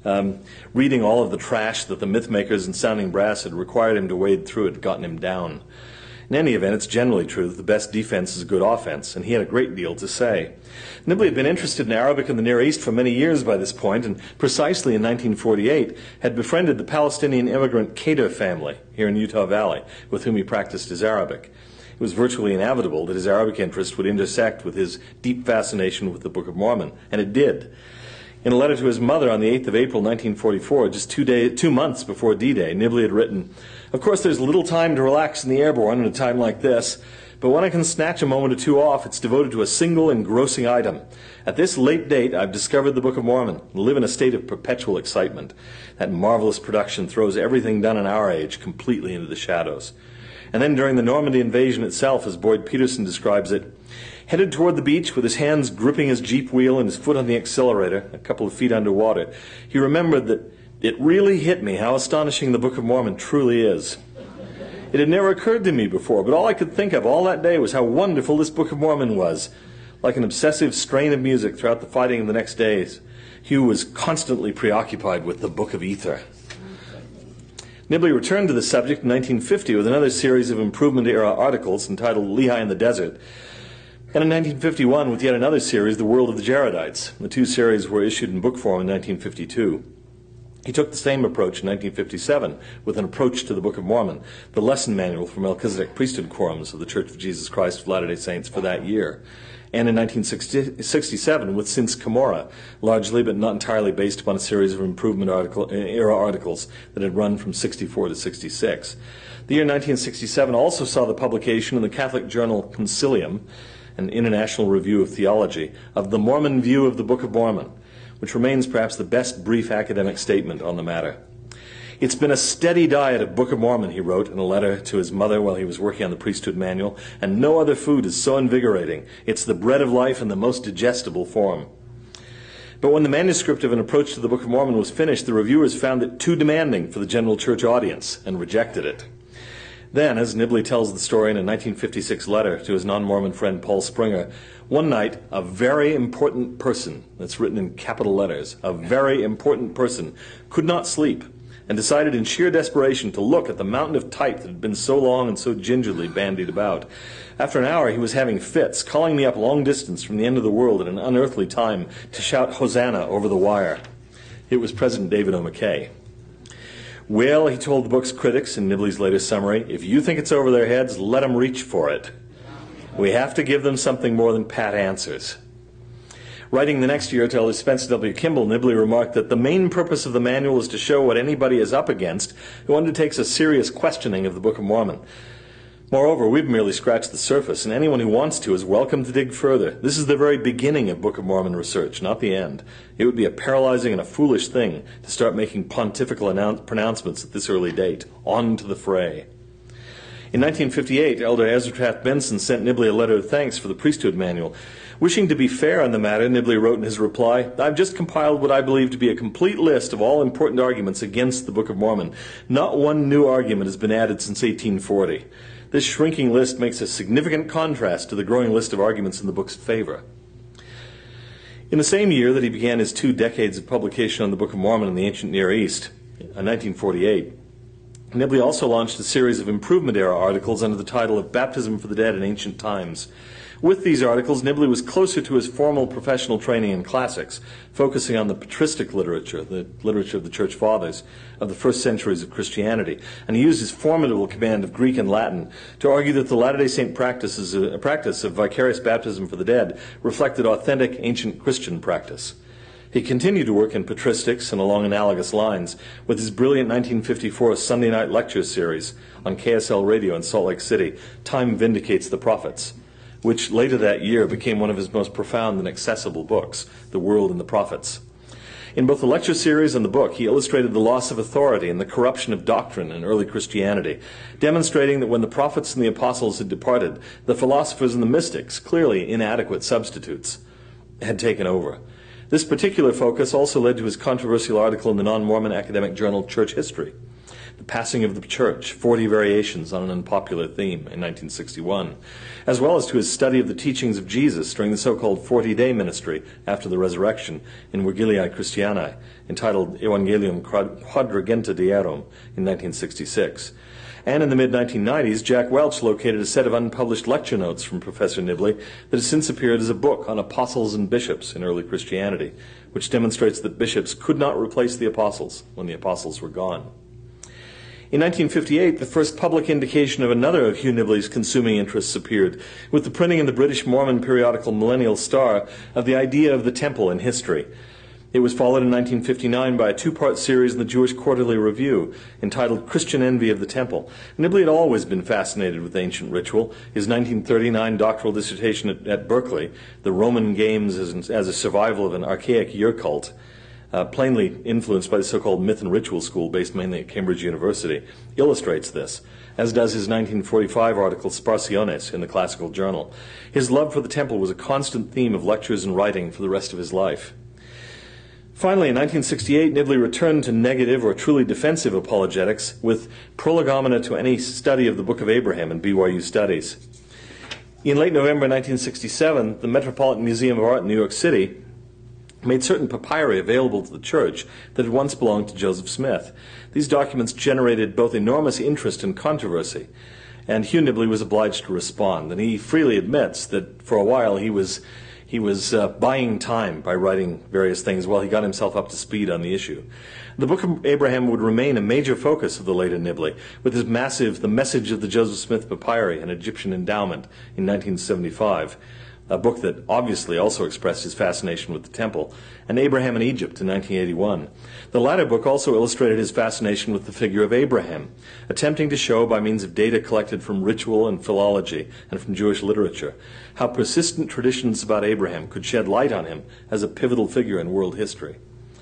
Reading all of the trash that the Mythmakers and Sounding Brass had required him to wade through had gotten him down. In any event, it's generally true that the best defense is a good offense, and he had a great deal to say. Nibley had been interested in Arabic and the Near East for many years by this point, and precisely in 1948 had befriended the Palestinian immigrant Kader family here in Utah Valley, with whom he practiced his Arabic. It was virtually inevitable that his Arabic interest would intersect with his deep fascination with the Book of Mormon, and it did. In a letter to his mother on the 8th of April, 1944, just 2 months before D-Day, Nibley had written, "Of course, there's little time to relax in the airborne at a time like this, but when I can snatch a moment or two off, it's devoted to a single engrossing item. At this late date, I've discovered the Book of Mormon and live in a state of perpetual excitement. That marvelous production throws everything done in our age completely into the shadows." And then during the Normandy invasion itself, as Boyd Peterson describes it, headed toward the beach with his hands gripping his Jeep wheel and his foot on the accelerator, a couple of feet underwater, he remembered that it really hit me how astonishing the Book of Mormon truly is. It had never occurred to me before, but all I could think of all that day was how wonderful this Book of Mormon was. Like an obsessive strain of music throughout the fighting of the next days, Hugh was constantly preoccupied with the Book of Ether. Nibley returned to the subject in 1950 with another series of Improvement-era articles entitled Lehi in the Desert, and in 1951 with yet another series, The World of the Jaredites. The two series were issued in book form in 1952. He took the same approach in 1957 with an approach to the Book of Mormon, the lesson manual for Melchizedek priesthood quorums of the Church of Jesus Christ of Latter-day Saints for that year, and in 1967 with Since Cumorah, largely but not entirely based upon a series of Improvement-era articles that had run from 64 to 66. The year 1967 also saw the publication in the Catholic journal Concilium, an international review of theology, of the Mormon view of the Book of Mormon, which remains perhaps the best brief academic statement on the matter. It's been a steady diet of Book of Mormon, he wrote in a letter to his mother while he was working on the priesthood manual, and no other food is so invigorating. It's the bread of life in the most digestible form. But when the manuscript of An Approach to the Book of Mormon was finished, the reviewers found it too demanding for the general church audience and rejected it. Then, as Nibley tells the story in a 1956 letter to his non-Mormon friend Paul Springer, one night, a very important person, that's written in capital letters, a very important person, could not sleep and decided in sheer desperation to look at the mountain of type that had been so long and so gingerly bandied about. After an hour, he was having fits, calling me up long distance from the end of the world at an unearthly time to shout Hosanna over the wire. It was President David O. McKay. Well, he told the book's critics in Nibley's latest summary, if you think it's over their heads, let them reach for it. We have to give them something more than pat answers. Writing the next year to Elder Spencer W. Kimball, Nibley remarked that the main purpose of the manual is to show what anybody is up against who undertakes a serious questioning of the Book of Mormon. Moreover, we've merely scratched the surface, and anyone who wants to is welcome to dig further. This is the very beginning of Book of Mormon research, not the end. It would be a paralyzing and a foolish thing to start making pontifical pronouncements at this early date. On to the fray. In 1958, Elder Ezra Taft Benson sent Nibley a letter of thanks for the priesthood manual. Wishing to be fair on the matter, Nibley wrote in his reply, I've just compiled what I believe to be a complete list of all important arguments against the Book of Mormon. Not one new argument has been added since 1840. This shrinking list makes a significant contrast to the growing list of arguments in the book's favor. In the same year that he began his 2 decades of publication on the Book of Mormon in the ancient Near East, in 1948, Nibley also launched a series of improvement-era articles under the title of Baptism for the Dead in Ancient Times. With these articles, Nibley was closer to his formal professional training in classics, focusing on the patristic literature, the literature of the Church Fathers of the first centuries of Christianity, and he used his formidable command of Greek and Latin to argue that the Latter-day Saint practice of vicarious baptism for the dead reflected authentic ancient Christian practice. He continued to work in patristics and along analogous lines with his brilliant 1954 Sunday night lecture series on KSL Radio in Salt Lake City, Time Vindicates the Prophets, which later that year became one of his most profound and accessible books, The World and the Prophets. In both the lecture series and the book, he illustrated the loss of authority and the corruption of doctrine in early Christianity, demonstrating that when the prophets and the apostles had departed, the philosophers and the mystics, clearly inadequate substitutes, had taken over. This particular focus also led to his controversial article in the non-Mormon academic journal Church History, The Passing of the Church, 40 Variations on an Unpopular Theme, in 1961, as well as to his study of the teachings of Jesus during the so-called 40-day ministry after the resurrection in Vergiliae Christianae, entitled Evangelium Quadragenta Dierum in 1966. And in the mid-1990s, Jack Welch located a set of unpublished lecture notes from Professor Nibley that has since appeared as a book on apostles and bishops in early Christianity, which demonstrates that bishops could not replace the apostles when the apostles were gone. In 1958, the first public indication of another of Hugh Nibley's consuming interests appeared, with the printing in the British Mormon periodical Millennial Star of the idea of the temple in history. It was followed in 1959 by a 2-part series in the Jewish Quarterly Review entitled Christian Envy of the Temple. Nibley had always been fascinated with ancient ritual. His 1939 doctoral dissertation at Berkeley, The Roman Games as a Survival of an Archaic Year Cult, plainly influenced by the so-called myth and ritual school based mainly at Cambridge University, illustrates this, as does his 1945 article Sparsiones in the Classical Journal. His love for the temple was a constant theme of lectures and writing for the rest of his life. Finally, in 1968, Nibley returned to negative or truly defensive apologetics with Prolegomena to Any Study of the Book of Abraham in BYU Studies. In late November 1967, the Metropolitan Museum of Art in New York City made certain papyri available to the church that had once belonged to Joseph Smith. These documents generated both enormous interest and controversy, and Hugh Nibley was obliged to respond. And he freely admits that for a while he was buying time by writing various things while he got himself up to speed on the issue. The Book of Abraham would remain a major focus of the later Nibley, with his massive The Message of the Joseph Smith Papyri, an Egyptian endowment, in 1975, a book that obviously also expressed his fascination with the temple, and Abraham in Egypt in 1981. The latter book also illustrated his fascination with the figure of Abraham, attempting to show by means of data collected from ritual and philology and from Jewish literature how persistent traditions about Abraham could shed light on him as a pivotal figure in world history.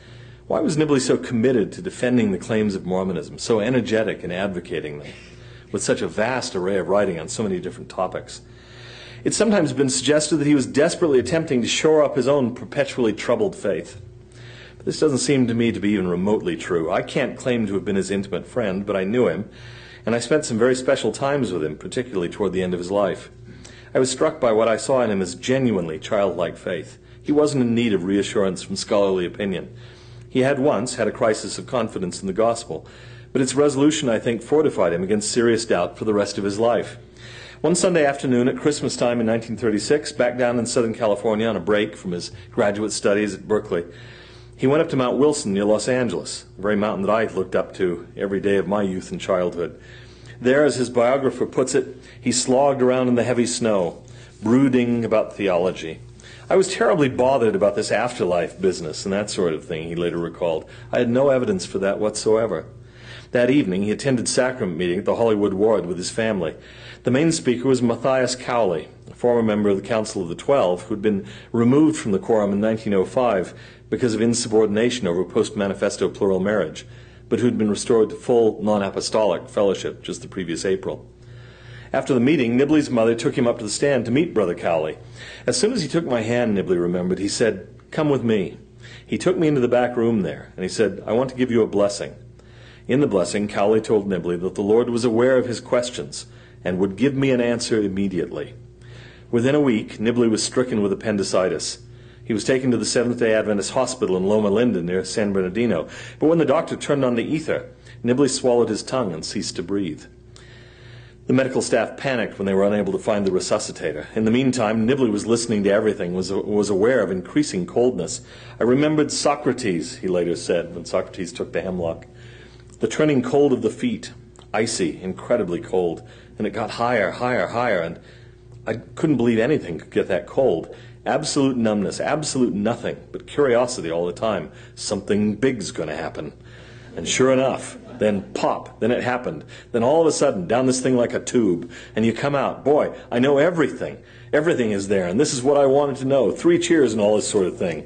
Why was Nibley so committed to defending the claims of Mormonism, so energetic in advocating them, with such a vast array of writing on so many different topics? It's sometimes been suggested that he was desperately attempting to shore up his own perpetually troubled faith. But this doesn't seem to me to be even remotely true. I can't claim to have been his intimate friend, but I knew him, and I spent some very special times with him, particularly toward the end of his life. I was struck by what I saw in him as genuinely childlike faith. He wasn't in need of reassurance from scholarly opinion. He had once had a crisis of confidence in the gospel, but its resolution, I think, fortified him against serious doubt for the rest of his life. One Sunday afternoon at Christmas time in 1936, back down in Southern California on a break from his graduate studies at Berkeley, he went up to Mount Wilson near Los Angeles, the very mountain that I looked up to every day of my youth and childhood. There, as his biographer puts it, he slogged around in the heavy snow, brooding about theology. I was terribly bothered about this afterlife business and that sort of thing, he later recalled. I had no evidence for that whatsoever. That evening, he attended sacrament meeting at the Hollywood Ward with his family. The main speaker was Matthias Cowley, a former member of the Council of the Twelve, who had been removed from the quorum in 1905 because of insubordination over post-manifesto plural marriage, but who had been restored to full non-apostolic fellowship just the previous April. After the meeting, Nibley's mother took him up to the stand to meet Brother Cowley. As soon as he took my hand, Nibley remembered, he said, "Come with me." He took me into the back room there, and he said, "I want to give you a blessing." In the blessing, Cowley told Nibley that the Lord was aware of his questions and would give me an answer immediately. Within a week, Nibley was stricken with appendicitis. He was taken to the Seventh-day Adventist Hospital in Loma Linda near San Bernardino, but when the doctor turned on the ether, Nibley swallowed his tongue and ceased to breathe. The medical staff panicked when they were unable to find the resuscitator. In the meantime, Nibley was listening to everything, was aware of increasing coldness. "I remembered Socrates," he later said, when Socrates took the hemlock. "The trending cold of the feet, icy, incredibly cold, and it got higher, higher, higher, and I couldn't believe anything could get that cold. Absolute numbness, absolute nothing, but curiosity all the time. Something big's going to happen." And sure enough, then pop, then it happened. Then all of a sudden, down this thing like a tube, and you come out. Boy, I know everything. Everything is there, and this is what I wanted to know. 3 cheers and all this sort of thing.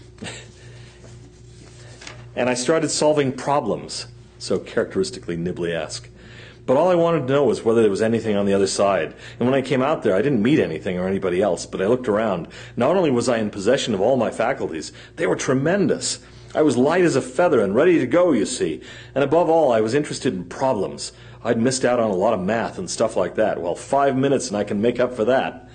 And I started solving problems, so characteristically Nibley-esque. But all I wanted to know was whether there was anything on the other side. And when I came out there, I didn't meet anything or anybody else, but I looked around. Not only was I in possession of all my faculties, they were tremendous. I was light as a feather and ready to go, you see. And above all, I was interested in problems. I'd missed out on a lot of math and stuff like that. Well, 5 minutes and I can make up for that.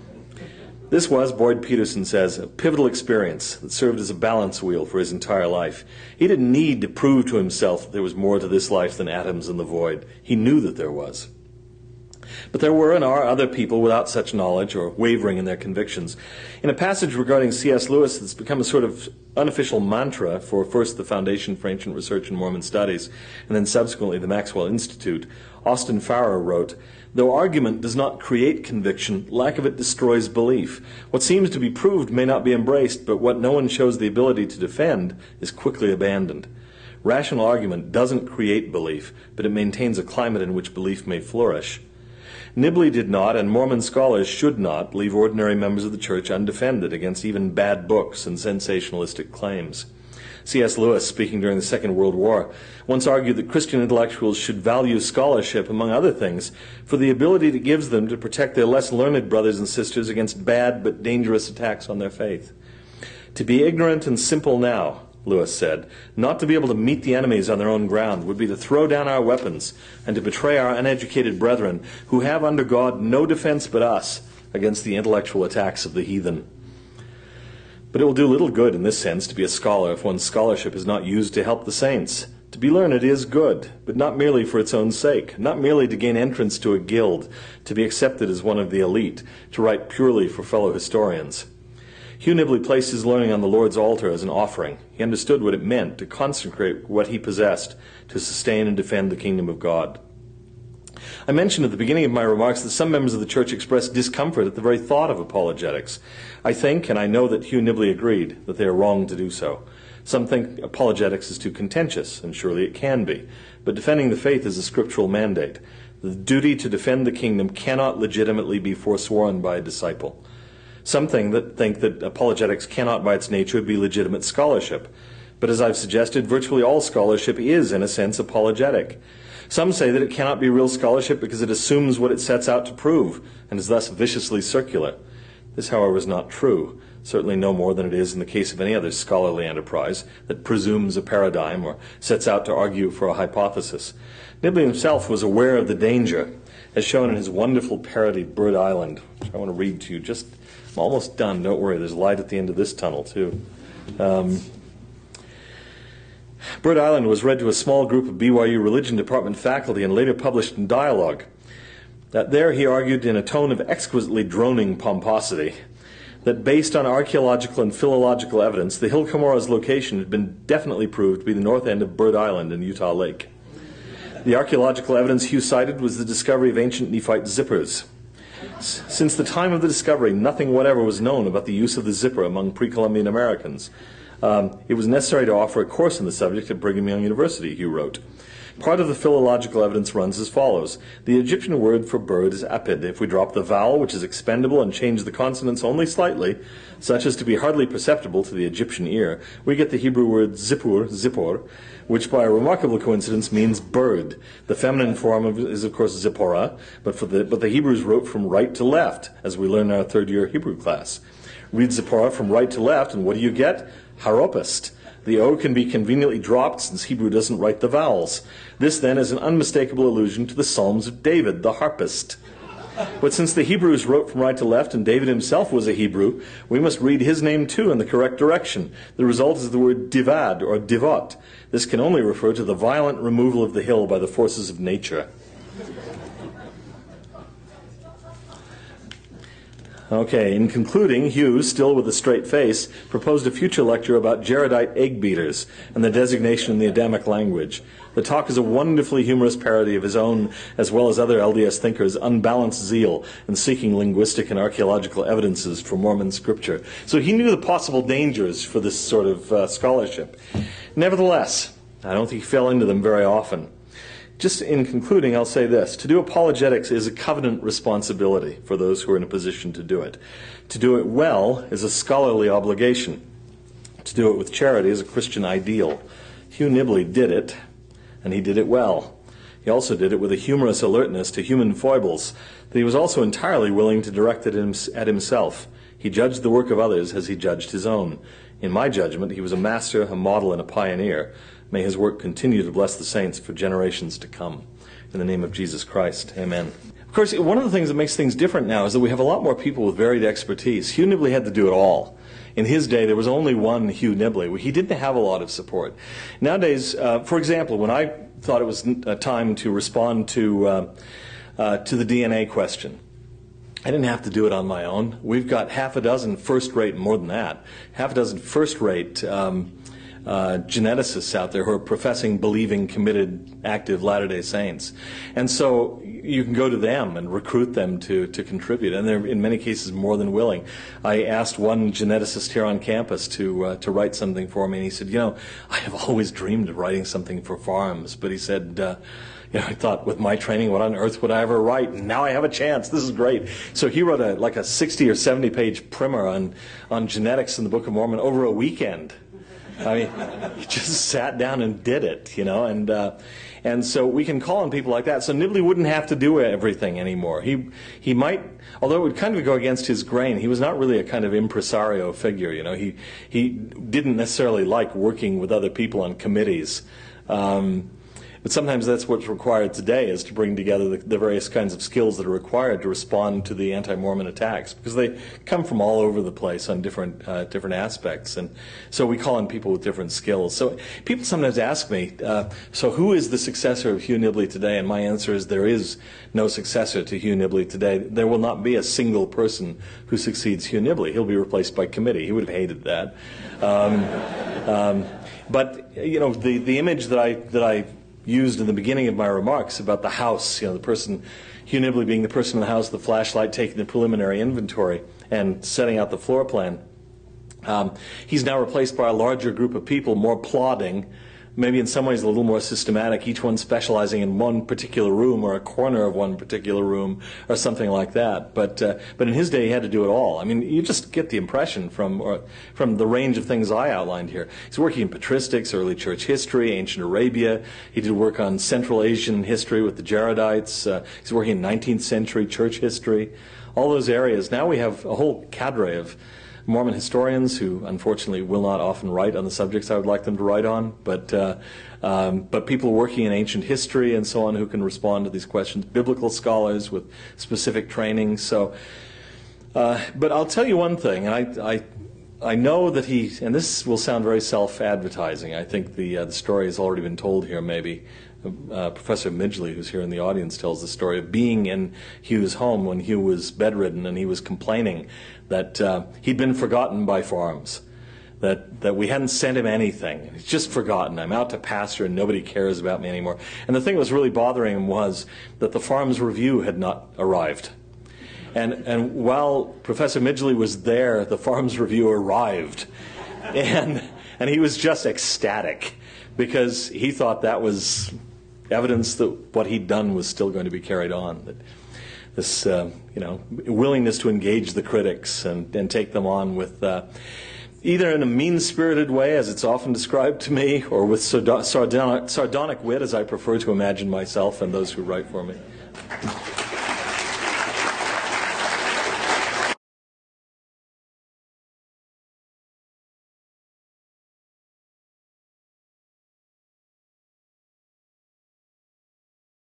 This was, Boyd Peterson says, a pivotal experience that served as a balance wheel for his entire life. He didn't need to prove to himself that there was more to this life than atoms in the void. He knew that there was. But there were and are other people without such knowledge or wavering in their convictions. In a passage regarding C.S. Lewis that's become a sort of unofficial mantra for first the Foundation for Ancient Research in Mormon Studies and then subsequently the Maxwell Institute, Austin Farrer wrote, "Though argument does not create conviction, lack of it destroys belief. What seems to be proved may not be embraced, but what no one shows the ability to defend is quickly abandoned. Rational argument doesn't create belief, but it maintains a climate in which belief may flourish." Nibley did not, and Mormon scholars should not, leave ordinary members of the church undefended against even bad books and sensationalistic claims. C.S. Lewis, speaking during the Second World War, once argued that Christian intellectuals should value scholarship, among other things, for the ability it gives them to protect their less learned brothers and sisters against bad but dangerous attacks on their faith. "To be ignorant and simple now," Lewis said, "not to be able to meet the enemies on their own ground would be to throw down our weapons and to betray our uneducated brethren who have under God no defense but us against the intellectual attacks of the heathen." But it will do little good in this sense to be a scholar if one's scholarship is not used to help the saints. To be learned is good, but not merely for its own sake, not merely to gain entrance to a guild, to be accepted as one of the elite, to write purely for fellow historians. Hugh Nibley placed his learning on the Lord's altar as an offering. He understood what it meant to consecrate what he possessed to sustain and defend the kingdom of God. I mentioned at the beginning of my remarks that some members of the church expressed discomfort at the very thought of apologetics. I think, and I know that Hugh Nibley agreed, that they are wrong to do so. Some think apologetics is too contentious, and surely it can be. But defending the faith is a scriptural mandate. The duty to defend the kingdom cannot legitimately be forsworn by a disciple. Some think that apologetics cannot by its nature be legitimate scholarship. But as I've suggested, virtually all scholarship is, in a sense, apologetic. Some say that it cannot be real scholarship because it assumes what it sets out to prove, and is thus viciously circular. This, however, is not true, certainly no more than it is in the case of any other scholarly enterprise that presumes a paradigm or sets out to argue for a hypothesis. Nibley himself was aware of the danger, as shown in his wonderful parody, Bird Island, which I want to read to you. I'm almost done, don't worry, there's light at the end of this tunnel, too. Bird Island was read to a small group of BYU Religion Department faculty and later published in Dialogue. There he argued in a tone of exquisitely droning pomposity that based on archaeological and philological evidence, the Hill Cumorah's location had been definitely proved to be the north end of Bird Island in Utah Lake. The archaeological evidence Hugh cited was the discovery of ancient Nephite zippers. Since the time of the discovery, nothing whatever was known about the use of the zipper among pre-Columbian Americans. It was necessary to offer a course on the subject at Brigham Young University, Hugh wrote. Part of the philological evidence runs as follows. The Egyptian word for bird is apid. If we drop the vowel, which is expendable, and change the consonants only slightly, such as to be hardly perceptible to the Egyptian ear, we get the Hebrew word zippor, which by a remarkable coincidence means bird. The feminine form is, of course, Zipporah, but the Hebrews wrote from right to left, as we learn in our third-year Hebrew class. Read Zipporah from right to left, and what do you get? Haropist. The O can be conveniently dropped since Hebrew doesn't write the vowels. This, then, is an unmistakable allusion to the Psalms of David, the harpist. But since the Hebrews wrote from right to left and David himself was a Hebrew, we must read his name too in the correct direction. The result is the word divad or divot. This can only refer to the violent removal of the hill by the forces of nature. Okay, in concluding, Hughes, still with a straight face, proposed a future lecture about Jaredite egg beaters and the designation in the Adamic language. The talk is a wonderfully humorous parody of his own, as well as other LDS thinkers' unbalanced zeal in seeking linguistic and archaeological evidences for Mormon scripture. So he knew the possible dangers for this sort of scholarship. Nevertheless, I don't think he fell into them very often. Just in concluding, I'll say this. To do apologetics is a covenant responsibility for those who are in a position to do it. To do it well is a scholarly obligation. To do it with charity is a Christian ideal. Hugh Nibley did it, and he did it well. He also did it with a humorous alertness to human foibles that he was also entirely willing to direct it at himself. He judged the work of others as he judged his own. In my judgment, he was a master, a model, and a pioneer. May his work continue to bless the saints for generations to come. In the name of Jesus Christ, amen. Of course, one of the things that makes things different now is that we have a lot more people with varied expertise. Hugh Nibley had to do it all. In his day, there was only one Hugh Nibley. He didn't have a lot of support. Nowadays, for example, when I thought it was time to respond to the DNA question, I didn't have to do it on my own. We've got half a dozen first-rate, more than that, half a dozen first-rate geneticists out there who are professing, believing, committed, active Latter-day Saints. And so you can go to them and recruit them to contribute, and they're in many cases more than willing. I asked one geneticist here on campus to write something for me, and he said, I have always dreamed of writing something for farms, but he said, I thought, with my training, what on earth would I ever write? And now I have a chance. This is great. So he wrote a 60 or 70-page primer on genetics in the Book of Mormon over a weekend. I mean, he just sat down and did it, and so we can call on people like that. So Nibley wouldn't have to do everything anymore. He might, although it would kind of go against his grain. He was not really a kind of impresario figure, He didn't necessarily like working with other people on committees. But sometimes that's what's required today, is to bring together the various kinds of skills that are required to respond to the anti-Mormon attacks, because they come from all over the place on different aspects, and so we call on people with different skills. So people sometimes ask me, so who is the successor of Hugh Nibley today? And my answer is there is no successor to Hugh Nibley today. There will not be a single person who succeeds Hugh Nibley. He'll be replaced by committee. He would have hated that. But the image that I used in the beginning of my remarks about the house, the person, Hugh Nibley being the person in the house, the flashlight, taking the preliminary inventory and setting out the floor plan. He's now replaced by a larger group of people, more plodding, maybe in some ways a little more systematic, each one specializing in one particular room or a corner of one particular room or something like that. But in his day, he had to do it all. I mean, you just get the impression from the range of things I outlined here. He's working in patristics, early church history, ancient Arabia. He did work on Central Asian history with the Jaredites. He's working in 19th century church history. All those areas. Now we have a whole cadre of Mormon historians who unfortunately will not often write on the subjects I would like them to write on, but people working in ancient history and so on who can respond to these questions, biblical scholars with specific training. So, but I'll tell you one thing, and I know that and this will sound very self-advertising. I think the story has already been told here maybe. Professor Midgley, who's here in the audience, tells the story of being in Hugh's home when Hugh was bedridden and he was complaining that he'd been forgotten by farms, that we hadn't sent him anything. He's just forgotten. I'm out to pasture and nobody cares about me anymore. And the thing that was really bothering him was that the Farms Review had not arrived. And while Professor Midgley was there, the Farms Review arrived. And he was just ecstatic because he thought that was evidence that what he'd done was still going to be carried on. That this, willingness to engage the critics and take them on with either in a mean-spirited way, as it's often described to me, or with sardonic wit, as I prefer to imagine myself and those who write for me.